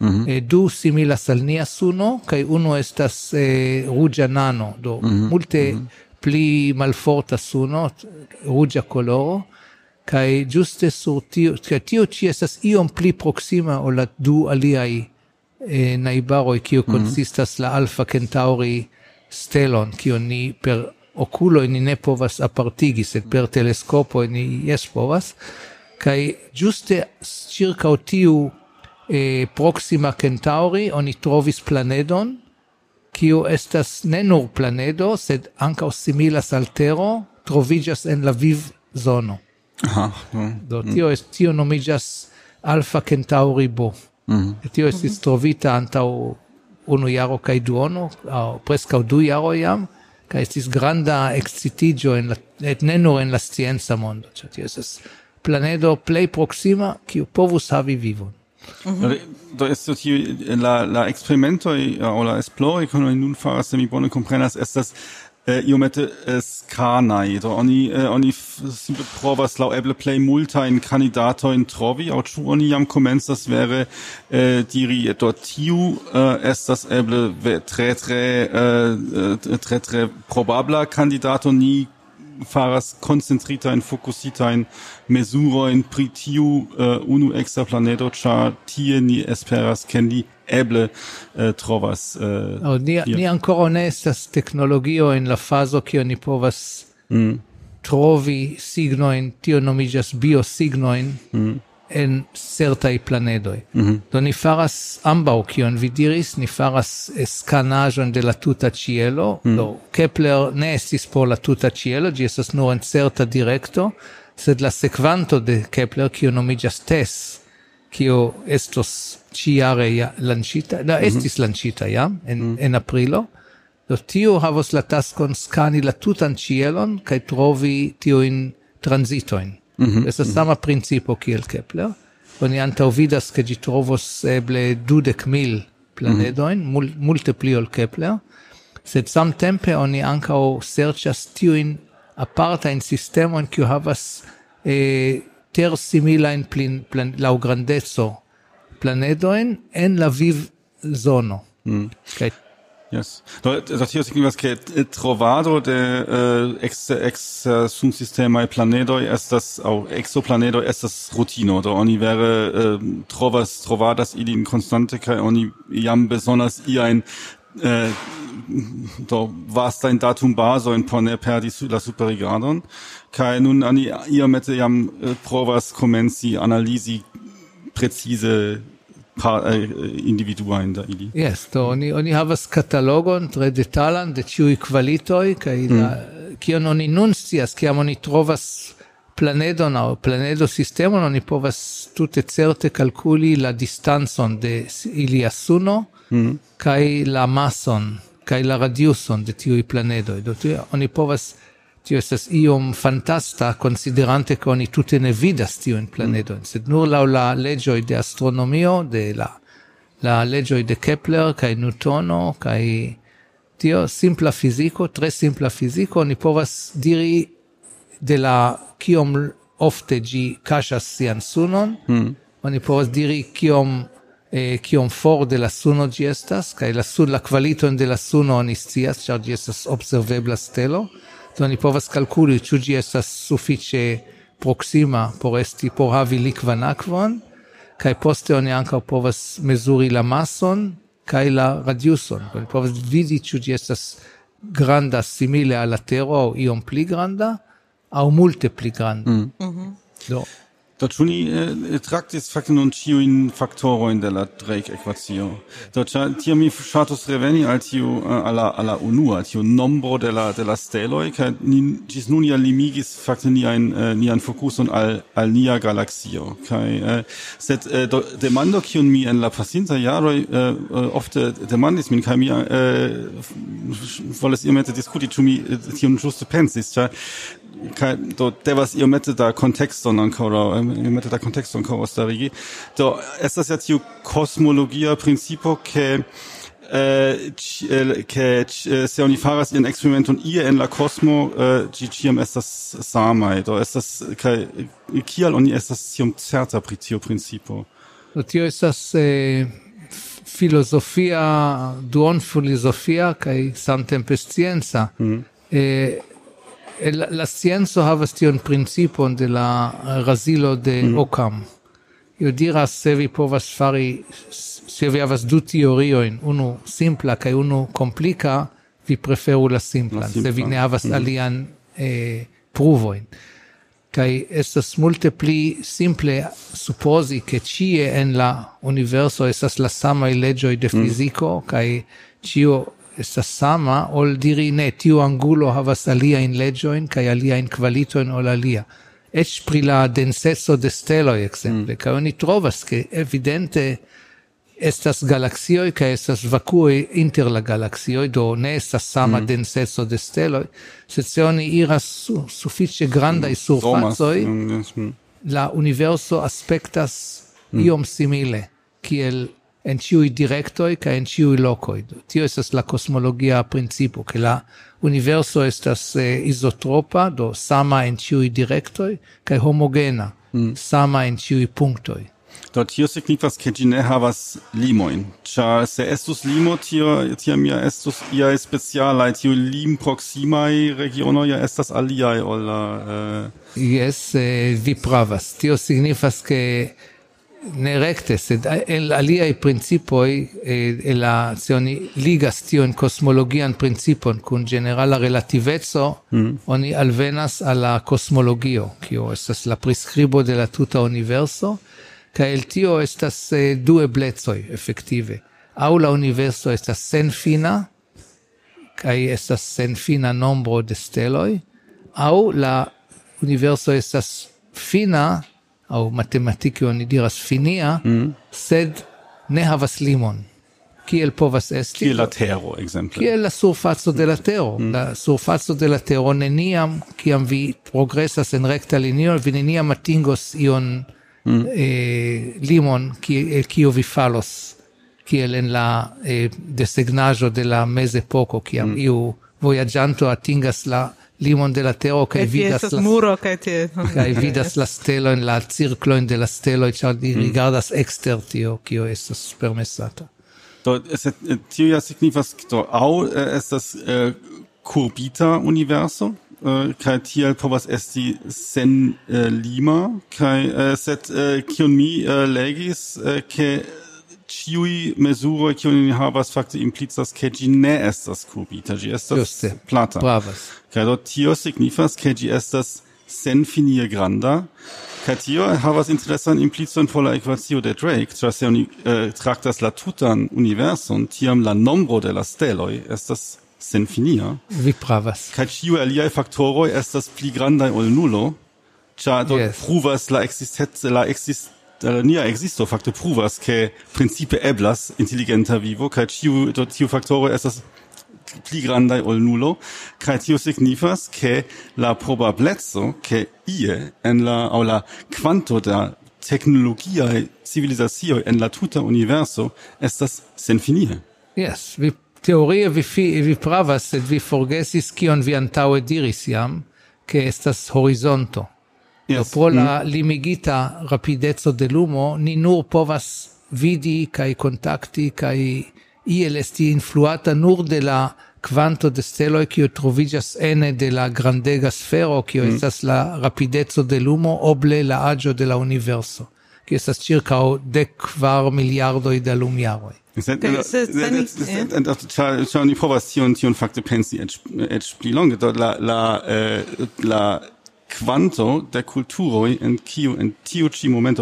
2 similas al nia suno, kaj unu estas ruĝa nano, do multe pli malforta suno, ruĝa koloro, kaj ĝuste sur tio ĉi estas iom pli proksima ol la 2 aliaj najbaroj, kio konsistas la Alpha Centauri stelon, kio ni per oculoj ni ne povas apartigi, sed per teleskopo ni povas, kaj ĝuste ĉirkaŭ tiu Proxima Centauri oni trovis planedon, kio estas ne nur planedo, sed ankaŭ similas al Tero, troviĝas en la vivzono. Do tio nomiĝas Alpha Centauri B. Tio estis trovita antaŭ 1 jaro kaj duono, preskaŭ 2 jaroj jam, kaj estis granda ekscitiĝo ne nur en la scienca mondo, ĉar tio estas planedo plej proksima, kiu povus havi vivon. Do estos la experimentoi o la esplori kun oni nun faras, se mi bone komprenas, estas iomete scanai. Do oni simple provas laŭeble plej multajn kandidatojn trovi, aŭ ĉu oni jam komencas vere diri, do tiu estas eble tre probabla kandidato, ni faras koncentritajn, fokusitajn mezurojn pri tiu unu ekstraplanedo, ĉar tie ni esperas, ke ni eble trovas. Ni ankoraŭ ne estas teknologio en la fazo, kio ni povas trovi signojn, tio nomiĝas biosignojn en certaj planedoj. Do ni faras ambaŭ, kion vi diris, ni faras skanaĵon de la tuta ĉielo. Do Kepler ne estis por la tuta ĉielo, ĝi estas nur en certa direkto, sed la sekvanto de Kepler, kio nomiĝas TESS, kio estos ĉiare lanĉita, estis lanĉita jam en aprilo. Do tio havos la taskon skani la tutan ĉielon kaj trovi tiujn transitojn. Estas sama principo kiel Kepler. Oni antaŭ vidas, ke ĝi trovos eble 20,000 planedojn, multe pli ol Kepler, sed samtempe oni ankaŭ serĉas tiujn apartajn sistemojn, kiu havas tersimilajn laŭ grandeco planedojn en la vivzono. Yes. Do tio signifas, ke trovado de sunsistemaj planedoj estas aŭ exoplanedoj estas rutino. Do oni vere trovadas ilin konstante, kaj oni jam bezonas iajn do vastajn datumbazojn por ne perdi la superrigardon. Kaj nun oni iomete jam provas komenci analizi precize individuajn da ili. Yes, do oni havas katalogon tre detalan de ĉiuj kvalitoj, kaj kion oni nun scias, kiam oni trovas planedon aŭ planedosistemon, oni povas tute certe kalkuli la distancon de ilia suno kaj la mason kaj la radiuson de tiuj planedoj. Do oni povas, tio estas iom fantasta, considerante che oni tute ne vidas tiujn planedojn, sed nur laŭ la leĝoj de astronomio, de la leĝoj de Kepler kaj Newtono, kaj tio simpla fiziko, tre simpla fiziko, oni povas diri de la kiom ofte ĝi kaŝas sian sunon, oni povas diri kiom kiom for de la suno ĝi estas, kaj la kvaliton de la suno oni scias, ĉar ĝi estas observebla stelo, do ni povas kalkuli ĉu ĝi estas sufiĉe proksima por havi likvan akvon, kaj poste oni ankaŭ povas mezuri la mason kaj la radiuson. Oni povas vidi ĉu ĝi estas granda simile al la tero aŭ iom pli granda aŭ multe pli granda. Do ĉu ni traktis fakte nun ĉiujn faktorojn de la Drake-ekvacio? Do tiam mi ŝatus reveni al tiu al la unua, tiu nombro de la steloj, kaj ni ĝis nun ja limigis fakte nian fokuson al nia galaksio. Kaj sed demando kiun mi en la pasintaj jaroj ofte demandis min, kaj mi volis iomete diskuti, ĉu mi tion ĝuste pensis, ĉar do devas iomete da kontexton ankoraŭ starigi. Do estas ja tiu kosmologia principo ke se oni faras ian eksperimenton ie en la kosmo, ĝi ĉiam estas samaj. Do estas kaj kial oni estas tiom certa pri tiu principo? Do tio estas filozofia, duonfilozofia kaj samtempe scienca. La scienzo havas tion principon de la razilo de Occam. Io diras, se vi povas fari, se vi havas du teoriojn, unu simpla kaj unu komplika, vi preferu la simplan, se vi ne havas alian pruvojn. Kaj estas multe pli simple supozi ke ĉie en la universo estas la samaj leĝoj de fiziko, kaj ĉio estas sama, ol diri ne, tiu angulo havas aliajn leĝojn kaj aliajn kvalitojn ol alia. Eĉ pri la denseco de steloj, ekzemple, kaj oni trovas ke evidente estas galaksioj kaj estas vakuoj inter la galaksioj, do ne estas sama denseco de steloj, sed se oni iras sufiĉe grandaj surfacoj, la universo aspektas iom simile, kiel en ciui directoi ca en ciui locoi. Tio estas la cosmologia principio, che la universo estas isotropa, do sama en ciui directoi, ca homogena, sama en ciui punctoi. Do tio signifas che gi ne havas limoin, ĉar se estus limo, tiam ja estus iaj specialaj, tiu lim-proksimaj regionoj ja estas aliaj ol la... Yes, vi pravas. Tio signifas che ne recte, sed aliai principoi, se oni ligas tion kosmologian principon kun generala relativeco, oni alvenas alla kosmologio, kio estas la priskribo de la tuta universo, kaj el tio estas du eblecoj, efektive. Aŭ la universo estas senfina, kaj estas senfina nombro de steloj, aŭ la universo estas fina, au matematike oni diras finia, sed ne havas limon. Kiel povas esti? Kiel la tero, exemple. Kiel la surfaco de la tero. La surfaco de la tero neniam, kiam vi progresas en rekta linio, vi neniam atingos ion limon kio vi falos, kiel en la desegnaĵo de la mezepoko, kiam iu vojaĝanto atingas la limon de la tero kaj vidas la stelo en la cirklo de la stelo, ĉar li rigardas ekster tio kio estas permesata. Do tio ja signifas do aŭ estas kurbita universo, kaj tiel povas esti sen lima, kaj sed kion mi legis ke ciui mesuro che oni havas fakte implicas ke ĝi ne estas kurbita, ĝi estas plata. Bravas. Kaj do tio signifas ke ĝi estas senfinie granda, kaj tio havas interesan implicon por la ekvacio de Drake, ĉar se oni traktas la tutan universon, tiam la nombro de la steloj estas senfinia. Vi pravas. Kaj ĉiuj aliaj faktoroj estas pli grandaj ol nulo, ĉar do pruvas nia existo fakte pruvas ke principe eblas intelligenta vivo, kaj tiu faktoro estas pli grandaj ol nulo, kaj tio signifas ke la probableco ke ie en la kvanto da teknologiaj civilizacioj en la tuta universo estas senfinie. Yes, teorie vi pravas, sed vi kion vi antaŭe diris jam, ke estas horizonto. Yes. Pro la limigita rapideco de lumo, ni nur povas vidi kai contacti kai iel esti influata nur de la quanto de steloi kio trovigas ene de la grandega sfero kio estas la rapidezzo de lumo oble la agio de la universo kio estas circa 10 miliardoi da lumiaroi. Ciao ni provas tion fakte pensi et pli longe la quanto de culturoi en tiu ci momento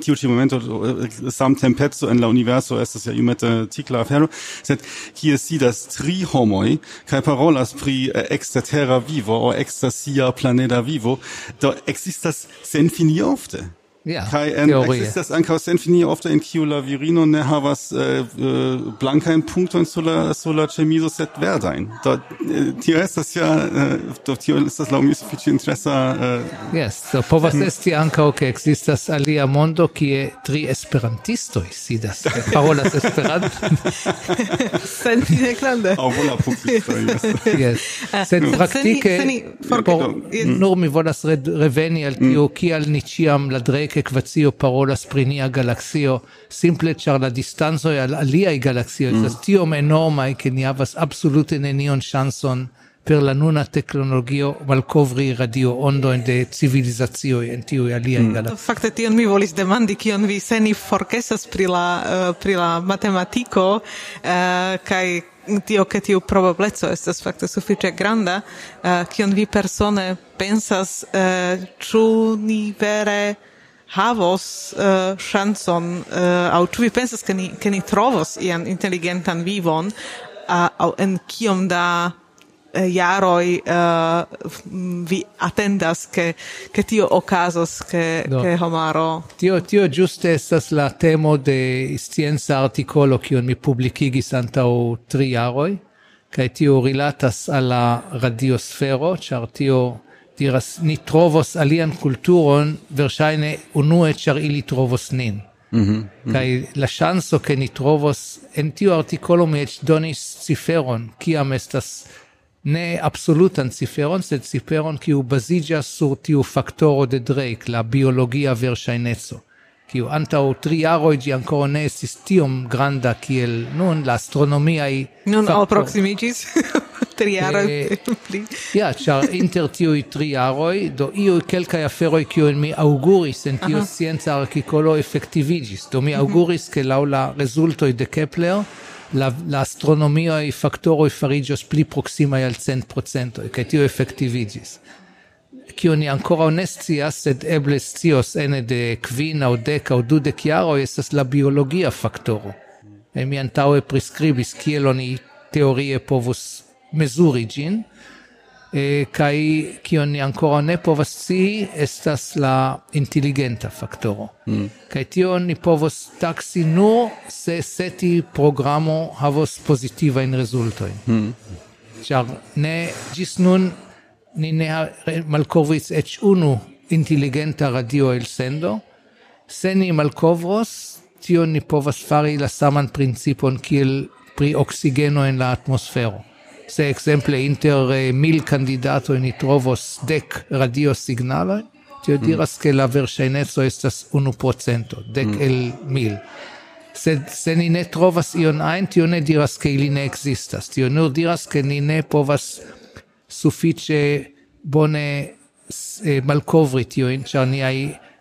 samtempezo en la universo estas ja iomete tikla afero, sed kie sidas tri homoj kaj parolas pri eksterterra vivo aŭ ekster sia planeda vivo, do ekzistas senfinie ofte. Ja, kai existas ankaŭ senfinie ofte en kiu la virino ne havas blankajn punktojn sur la ĉemizo, sed verdajn. Do tio estas ja tio estas laŭ mi sufiĉe interesa. Yes, do povas esti ankaŭ ke ekzistas alia mondo kie tri esperantistoj sidas parolas Esperanto. Senfine grande. Aŭ volapukistoj. Yes. Sed praktike nur mi volas reveni al tio kial ni ĉiam la drek equazio parolas pri nia galaksio simple ĉar la distancoj al aliaj galaksioj estas tiom enormaj ke ni havas absolute nenion ŝancon per la nuna teknologio malkovri radio-ondojn de civilizacioj en tiuj aliaj galaksioj. Fakte tion mi volis demandi, kion vi se ni forgesas pri la matematiko kaj tio ke tiu probableco estas fakte sufiĉe granda, kion vi persone pensas, ĉu ni vere havos ŝancon aŭ ĉu vi pensas ke ni trovos ian inteligentan vivon aŭ en kiom da jaroj vi atendas ke tio okazos ke homaro tio ĝuste estas la temo de scienca artikolo kiun mi publikigis antaŭ 3 jaroj kaj tio rilatas al la radiosfero ĉar tio diras ni trovos alian kulturon verŝajne unue ĉar ili trovos nin. Kaj la ŝanco ke ni trovos en tiu artikolo mi eĉ donis ciferon kiam estas ne absolutan ciferon, sed ciferon kiu baziĝas sur tiu faktoro de Drake, la biologia verŝajneco, kiu antaŭ 3 jaroj ĝi ankoraŭ ne estis tiom granda kiel nun la astronomiaj nun alproksimiĝis 3 jaroj pli. Ja, ĉar inter tiuj 3 jaroj do iuj kelkaj aferoj kiujn mi aŭguris en tiu scienca artikolo efektiviĝis. Do mi aŭguris ke laŭ la rezultoj de Kepler la astronomiaj faktoroj fariĝos pli proksimaj al 100%, kaj tio efektiviĝis. Kion ni ankoraŭ ne scias, sed eble scios ene de 5 aŭ 10 aŭ 20 jaroj estas la biologia faktoro. Mi antaŭe priskribis kiel oni teorie povus mezuri ĝin, kaj kion ni ankoraŭ ne povas scii estas la inteligenta faktoro. Kaj tion ni povos taksi nur se seti programo havos pozitivajn rezultojn. Ĉar ne ĝis nun ni ne malkovris eĉ unu inteligenta radio-elsendo. Se ni malkovros, tion ni povas fari la saman principon kiel pri oksigeno en la atmosfero. Se exemple inter 1000 candidatoj ni trovos 10 radiosignaloj, tio diras ke la verŝajneco estas 1%, 10 el 1000. Sed se ni ne trovas ion ajn, tio ne diras ke ili ne ekzistas. Tio nur diras ke ni ne povas sufiĉe bone malkovri tiujn, ĉar niaj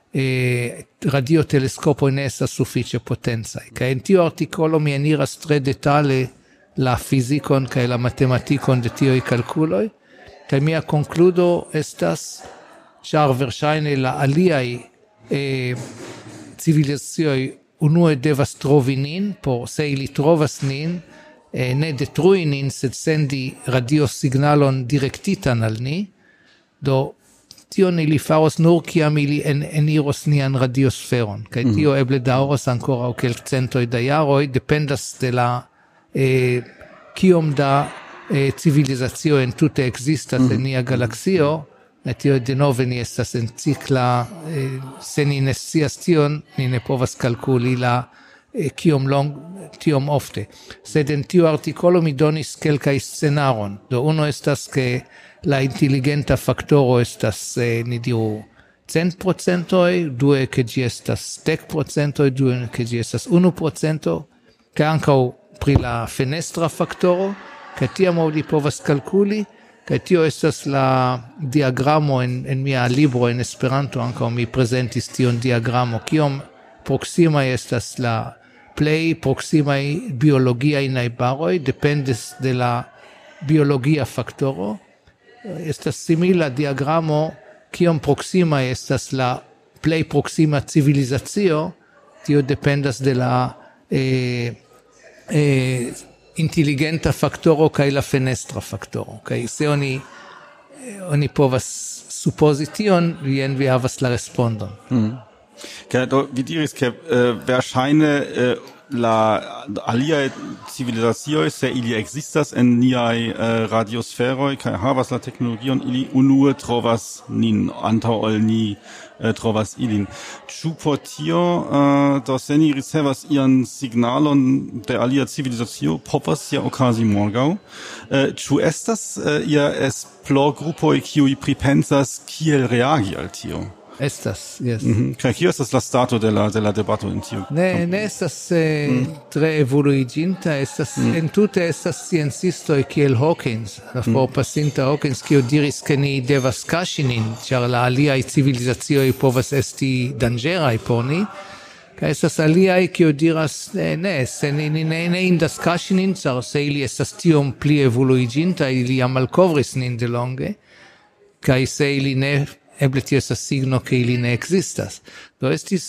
radioteleskopoj ne estas sufiĉe potencaj. Kaj en tiu artikolo mi eniras tre detale la fizikon kaj la matematikon de tiuj kalkuloj, kaj mia konkludo estas, ĉar verŝajne la aliaj civilizacioj unue devas trovi nin, por se ili trovas nin, ne detrui nin, sed sendi radiosignalon direktitan al ni, do tion ili faros nur kiam ili eniros nian radiosferon, kaj tio eble daŭros ankoraŭ kelkcentoj da jaroj, dependas de la kiom da civilizacio en tute existas en nia galaksio, tio denove ni estas en cikla, se ni ne scias tion, ni ne povas kalkuli la tiom ofte. Sed en tiu artikolo mi donis kelkaj scenaron. Do uno estas ke la inteligenta faktoro estas, ni diru, 100%, due che gi estas 10%, due che gi estas 1%, che anche pri la fenestra faktoro, che tiam oni povas calculi, che tio estas la diagramo en mia libro en Esperanto, anche mi presentis tion diagramo, kiom proxima estas la play proxima biologia in najbaroj, dependes de la biologia faktoro. Estas simila diagramo, kiom proxima estas la plej proxima civilizacio, tio dependas de la intelligenta faktoro kaj la fenestra faktoro. Kaj se oni povas supozi tion, jen vi havas la respondon. Vi diris che verŝajne la aliaj civilizacioj, se ili ekzistas en niaj radiosferoj kaj havas la teknologion, ili unue trovas nin antaŭ ol ni trovas ilin. Ĉu por tio do se ni ricevas ian signalon de alia civilizacio, povas ja okazi morgaŭ? Ĉu estas ia esplorgrupoj kiuj pripensas kiel reagi al tio? Estas, yes. Kaj kio estas la stato de la debato en tio? Ne estas tre evoluiginta, estas entute estas sciencistoj kiel Hawkins, la forpasinta Hawkins, kiu diris ke ni devas kaŝi nin, ĉar la aliaj civilizacioj povas esti danĝeraj por ni. Kaj estas aliaj kiu diras ne, se ni ne indas kaŝi nin, ĉar se ili estas tiom pli evoluiginta, ili jam malkovris nin delonge, kaj se ili ne eble tio estas signo che ili ne existas. Do estis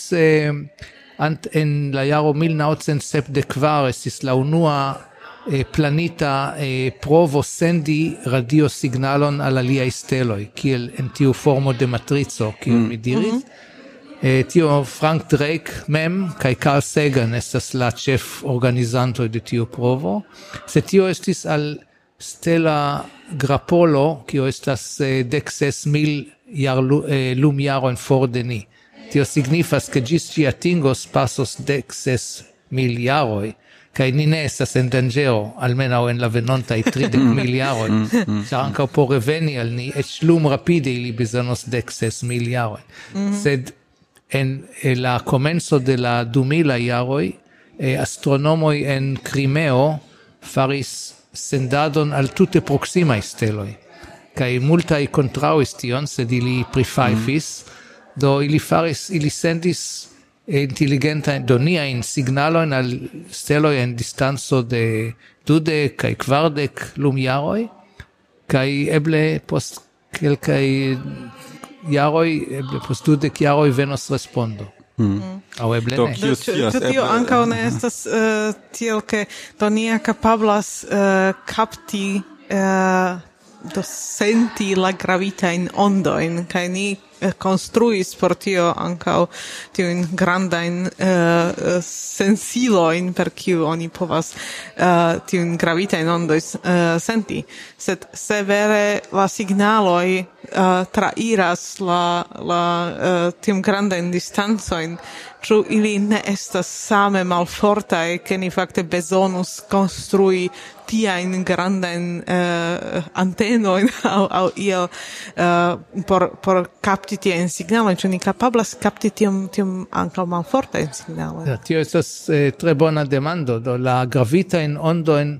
en la jaro 1974 estis la unua planita provo sendi radiosignalon al aliaj steloj, kiel en tiu formo de matrico, kiel mi diris. Tio Frank Drake mem kaj Carl Sagan estas la ĉef organizantoj de tiu provo. Se tio estis al stela Grappolo, kio estas 16,000 lumjaron for de ni. Tio signifas che gis ci atingos pasos 16,000 jaroj, kaj ni ne estas en danĝero, almenaŭ en la venontaj 30,000 jaroj. Ĉar ankaŭ por reveni al ni, eĉ lumrapide ili bezonos 16,000 jaroj. Sed en la komenco de la 2000 jaroj, astronomoj en Krimeo faris sendadon al tute proximaj steloj. Kai multaj kontraŭis tion, sed ili prifajfis, do ili sendis inteligentajn niajn signalojn al steloj en distanco de 20 kaj 40 lumjaroj, kaj eble post kelkaj jaroj, eble post 20 jaroj venos respondo. Aŭ eble ne. Tio ankaŭ ne estas tiel ke do ni kapablas kapti do senti la gravitajn ondojn, kaj ni konstruis por tio ankaŭ tiujn grandajn sensilojn, per kiu oni povas tiujn gravitajn ondojn senti. Sed se vere la signaloj trairas la tiujn grandajn distancojn, ĉu ili ne estas same malfortaj, ke ni fakte bezonus konstrui tiajn grandajn antenojn aŭ iel por kapti tiajn signalojn, ĉu ni kapablas kapti tiom ankaŭ malfortajn signalojn? Tio estas tre bona demando. Do la gravitajn ondojn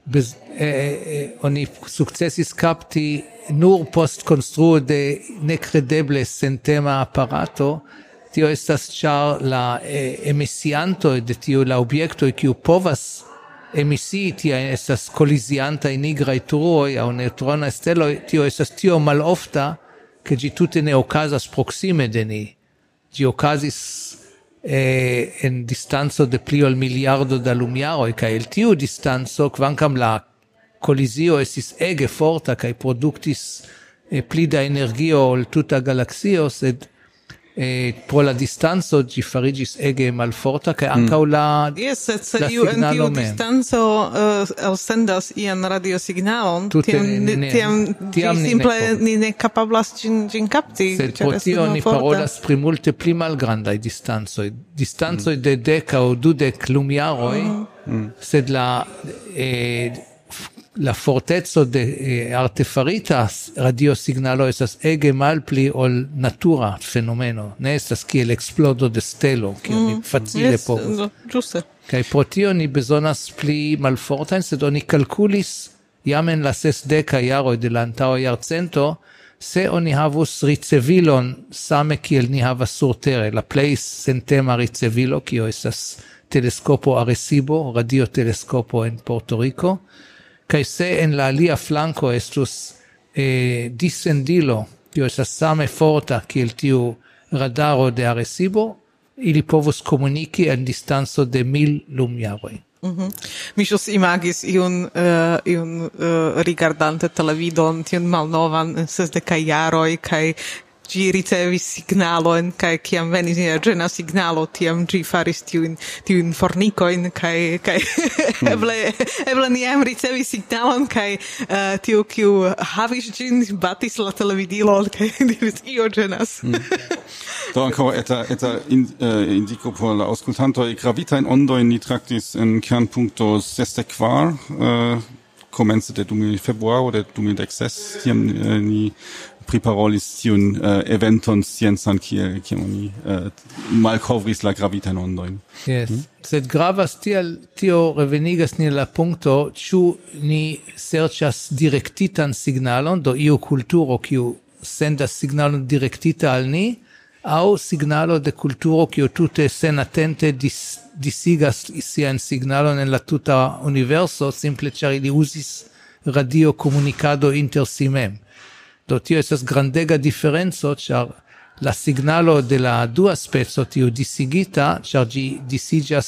oni sukcesis kapti nur post konstruo de nekredeble sentema aparato. Tio estas ĉar la emisianto de tiu la objekto kiu povas emisii tia estas koliziantaj nigraj truoj aŭ neŭtrona steloj, tio estas tio malofta, ke ĝi tute ne okazas proksime de ni. Ĝi okazis en distanco de pli ol miliardo da lumjaroj, kaj el tiu distanco, kvankam la kolizio estis ege forta kaj produktis pli da energio ol tuta galaksio, sed pro la distanzo gi farigis ege malforta, che ankaŭ la signalo mem. Distanzo elsendas ian radiosignalon, tiam simple ni ne kapablas ĝin kapti. Sed pro tio ni parolas pri multe pli malgrandaj distancoj. Distancoj de 10 aŭ 20 lumjaroj, sed la fortezzo de artefaritas radiosignalo estas ege malpli ol natura fenomeno, ne estas kiel explodo de stelo, kiel ni facile povas. Giuste. Kaj pro tio ni bezonas pli malfortajn, sed oni kalkulis jam en la 60 jaroj de la antaŭa jarcento, se oni havus ricevilon same kiel ni havas surtere, la plej sentema ricevilo, kio estas teleskopo Arecibo, radioteleskopo en Puerto Rico, kaj se en la alia flanco estus disendilo, kio estas same forta kiel tiu radaro de Arecibo, ili povus komuniki en distanco de 1000 lumjaroj. Mi ĵus imagis iun rigardante televidon, tiun malnovan 60 jaroj, kaj ĝi ricevis signalon, kaj kiam venis ĝena signalo, tiam ĝi faris tiujn fornikojn, kaj eble ni jam ricevis signalon, kaj tiu, kiu havis ĝin, batis la televidilon, kaj diris, io ĝenas. Do ancora eta indico por la auscultanto gravitajn ondojn ni traktis en kernpunkto 64, komence de 2000 februaro de 2016, tiam ni priparolis tiun eventon sciencan kiel oni malkovris la gravitajn ondojn. Yes. Sed gravas tio revenigas ni la punkto, ĉu ni serĉas direktitan signalon, do iu kulturo kiu sendas signalon direktita al ni, au signalo de kulturo kiu tute senatente disigas sian signalon en la tuta universo, simple ĉar ili uzis radio komunikado inter si mem. Do tio estas grandega diferenco, ĉar la signalo de la dua speco tiu disigita, ĉar ĝi disiĝas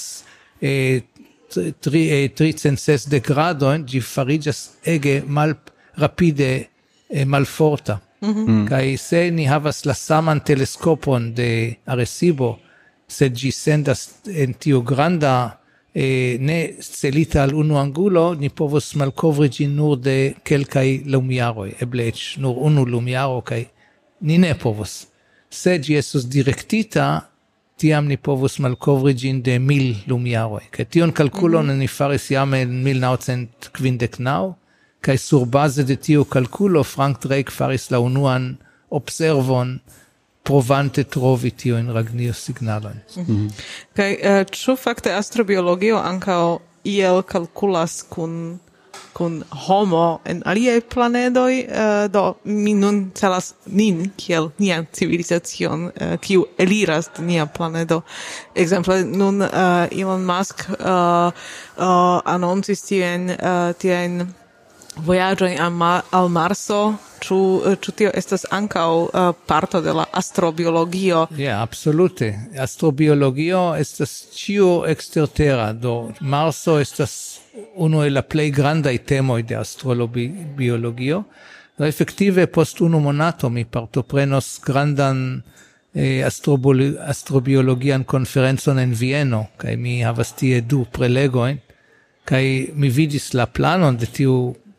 360 gradojn, ĝi fariĝas ege malrapide malforta. Kaj se ni havas la saman teleskopon de Arecibo, sed ĝi sendas en tiu granda ne celita al unu angulo, ni povos malkovri ĝin nur de kelkaj lumjaroj, eble eĉ nur unu lumjaro, kaj ni ne povos. Se ĝi estos direktita, tiam ni povos malkovri ĝin de 1000 lumjaroj. Kaj tion kalkulon ni faris jam en 1959, kaj sur base de tiu kalkulo Frank Drake faris la unuan observon provante trovi tiujn radiosignalojn. Kaj ĉu fakte astrobiologio ankaŭ iel kalkulas kun homo en aliaj planedoj, do mi nun celas nin kiel nian civilizacion, kiu eliras de nia planedo. Ekzemple nun Elon Musk anoncis tiajn vojaĝoj al Marso, ĉu tio estas ankaŭ parto de la astrobiologio? Ja, absolute. Astrobiologio estas ĉio ekstertera, do Marso estas unu el la plej grandaj temoj de astrobiologio. Do efektive post unu monato mi partoprenos grandan astrobiologian konferencon en Vieno, kaj mi havas tie 2 prelegojn, kaj mi vidis la planon de tiu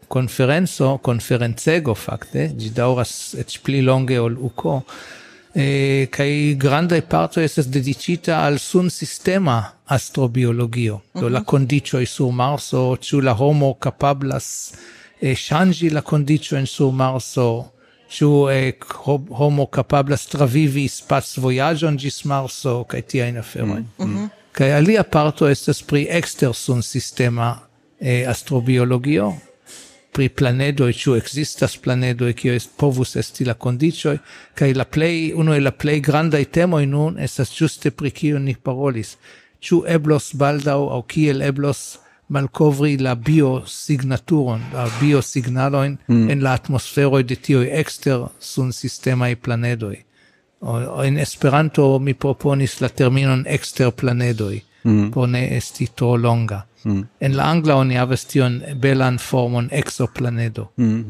conferencego fakte, ĝi daŭras eĉ pli longe ol uko, kaj grandaj partoj estas dediĉita al sunsistema astrobiologio. Do la kondiĉoj sur Marso, ĉu la homo kapablas ŝanĝi la kondiĉojn sur Marso, ĉu homo kapablas travivi spacvojaĝon ĝis Marso, kaj tiajn aferojn. Kaj alia parto estas pri ekster sunsistema astrobiologio, pri planedoj, ĉu ekzistas planedoj kiuj povus esti la kondiĉoj, kaj unu el la plej grandaj temoj nun estas ĝuste pri kio ni parolis. Ĉu eblos baldaŭ aŭ kiel eblos malkovri la biosignaturon, la biosignalojn en la atmosferoj de tiuj ekster sunsistemaj planedoj. En Esperanto mi proponis la terminon eksterplanedoj, por ne esti tro longa. En la angla oni havas tion belan formon exoplanedo.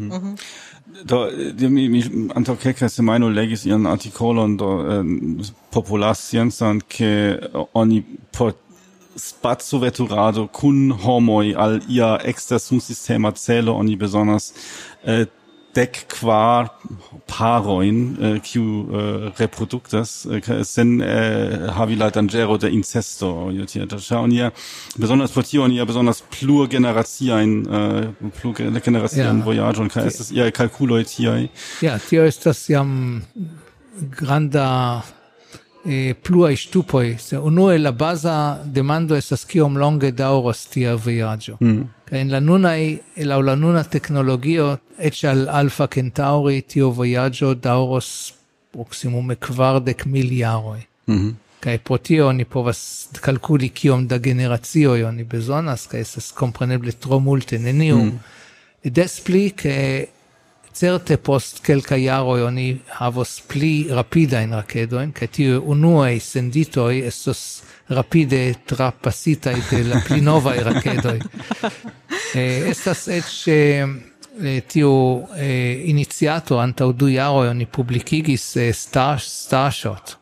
Do mi antaŭ kelkaj semajnoj legis ian artikolon do popularsciencan, ke oni por spacoveturado kun homoj al ia ekster sunsistema celo oni bezonas dec kvar paroin kiu reproduktas sen havi la dangero de incesto jotia da schauen besonders por tio besonders plurgeneraciajn vojaĝojn kaj estas iaj kalkuloj tiaj. Ja, tio estas jam granda pluaj ŝtupoj. Se unue la baza demando estas kiom longe daŭros tia vojaĝo. Kaj en la nuna teknologio eĉ al Alfa Centauri tio vojaĝo daŭros proksimume 40,000 jaroj. Kaj pro tio oni povas kalkuli kiom da generacioj oni bezonas, kaj estas kompreneble tro multe. Neniu des pli, ke certe post kelkaj jaroj oni havos pli rapidajn rakedojn, kaj tiuj unuaj senditoj estos rapide trapasitaj de la pli novaj rakedoj. Estas eĉ tiu iniciato antaŭ 2 jaroj oni publikigis Starshot.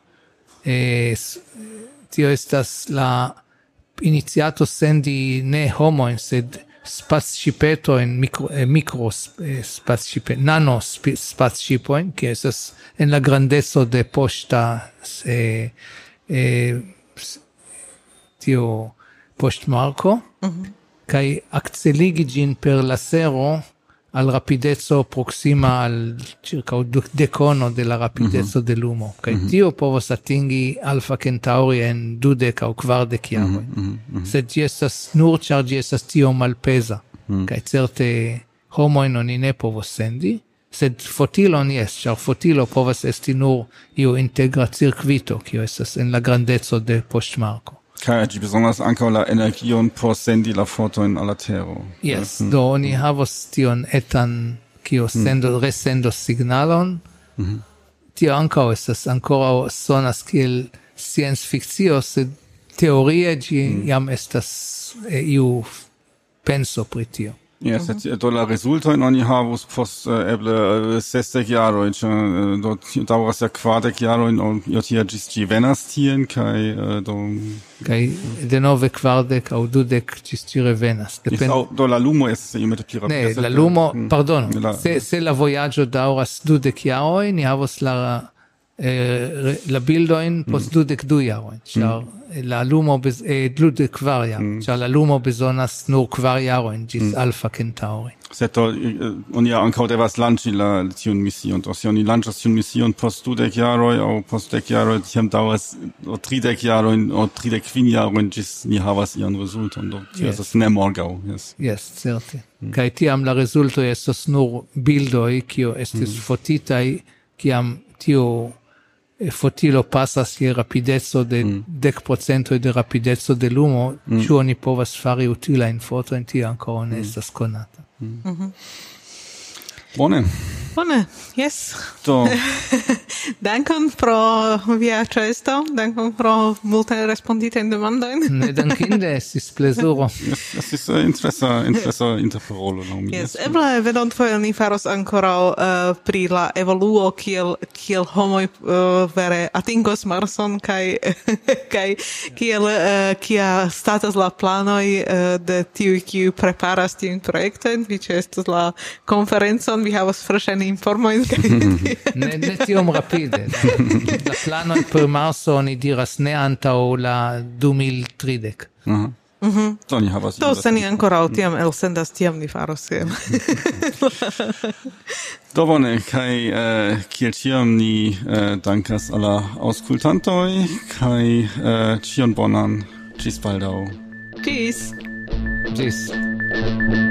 Tio estas la iniciato sendi ne homojn, sed spacŝipetojn, nanospacŝipojn, kiuj estas en la grandeco de poŝta tio poŝtmarko, kaj akceligi ĝin per lasero al rapideco proxima al circa decono de la rapideco de lumo. Kaj tio povos atingi Alfa Centauri en 20 aŭ 40 jaroj. Sed ĝi estas nur ĉar ĝi estas tiom malpeza. Kaj certe homojn oni ne povos sendi, sed fotilon jes, ĉar fotilo povas esti nur iu integra cirkvito, kiu estas en la grandeco de poŝtmarko. Kaj ĝi bezonas ankaŭ la energion por sendi la fotojn al la tero. Yes, do oni havos tion etan kiu resendos signalon. Tio ankaŭ estas ankoraŭ sonas kiel sciencfikcio, sed teorie ĝi jam estas iu penso pri tio. Yes, do la rezultojn oni havus post eble 60 jaroj, do daŭras ja 40 jarojn, jotia ĝis ĝi venas tien, kaj denove 40 aŭ 20 ĝis ĝi revenas. Do la lumo estas iomete pli rapida. Ne, la lumo, pardonu, se la vojaĝo daŭras 20 jarojn, ni havos la bildojn post 22 jarojn, ĉar la lumo 24 jarojn, ĉar la lumo bezonas nur 4 jarojn ĝis Alfa Centauri. Sed oni ankaŭ devas lanĉi tiun mision. Do se oni lanĉas tiun mision post 20 jaroj aŭ post 10 jaroj, tiam daŭras 30 jarojn aŭ 35 jarojn ĝis ni havas ian rezulton. Do tio estas ne morgaŭ. Yes, certe. Kaj tiam la rezultoj estos nur bildoj, kiuj estis fotitaj, kiam tio fotilo pasas je rapideco de 10% de rapideco de lumo, ĉu oni povas fari utilajn fotojn, tio ankoraŭ ne estas konata. Bone, yes. Do. Dankon pro via ĉeesto, dankon pro multe responditajn demandojn. Ne dankinde, estis plezuro. Estis interesa interparolo. Yes, eble venonfoje ni faros ankoraŭ pri la evoluo, kiel homoj vere atingos Marson, kaj kia statas la planoj de tiuj, kiuj preparas tiujn projektojn. Vi ĉeestos la konferencon, vi havas freŝajn informojn. Ne tiom rapide. La planoj per Marso oni diras ne antaŭ la 2030. Do ni havas. Do se ni ankoraŭ tiam elsendas, tiam ni faros. Do bone, kaj kiel ĉiam ni dankas al la aŭskultantoj kaj ĉion bonan. Ĝis baldaŭ. Ĝis. Ĝis.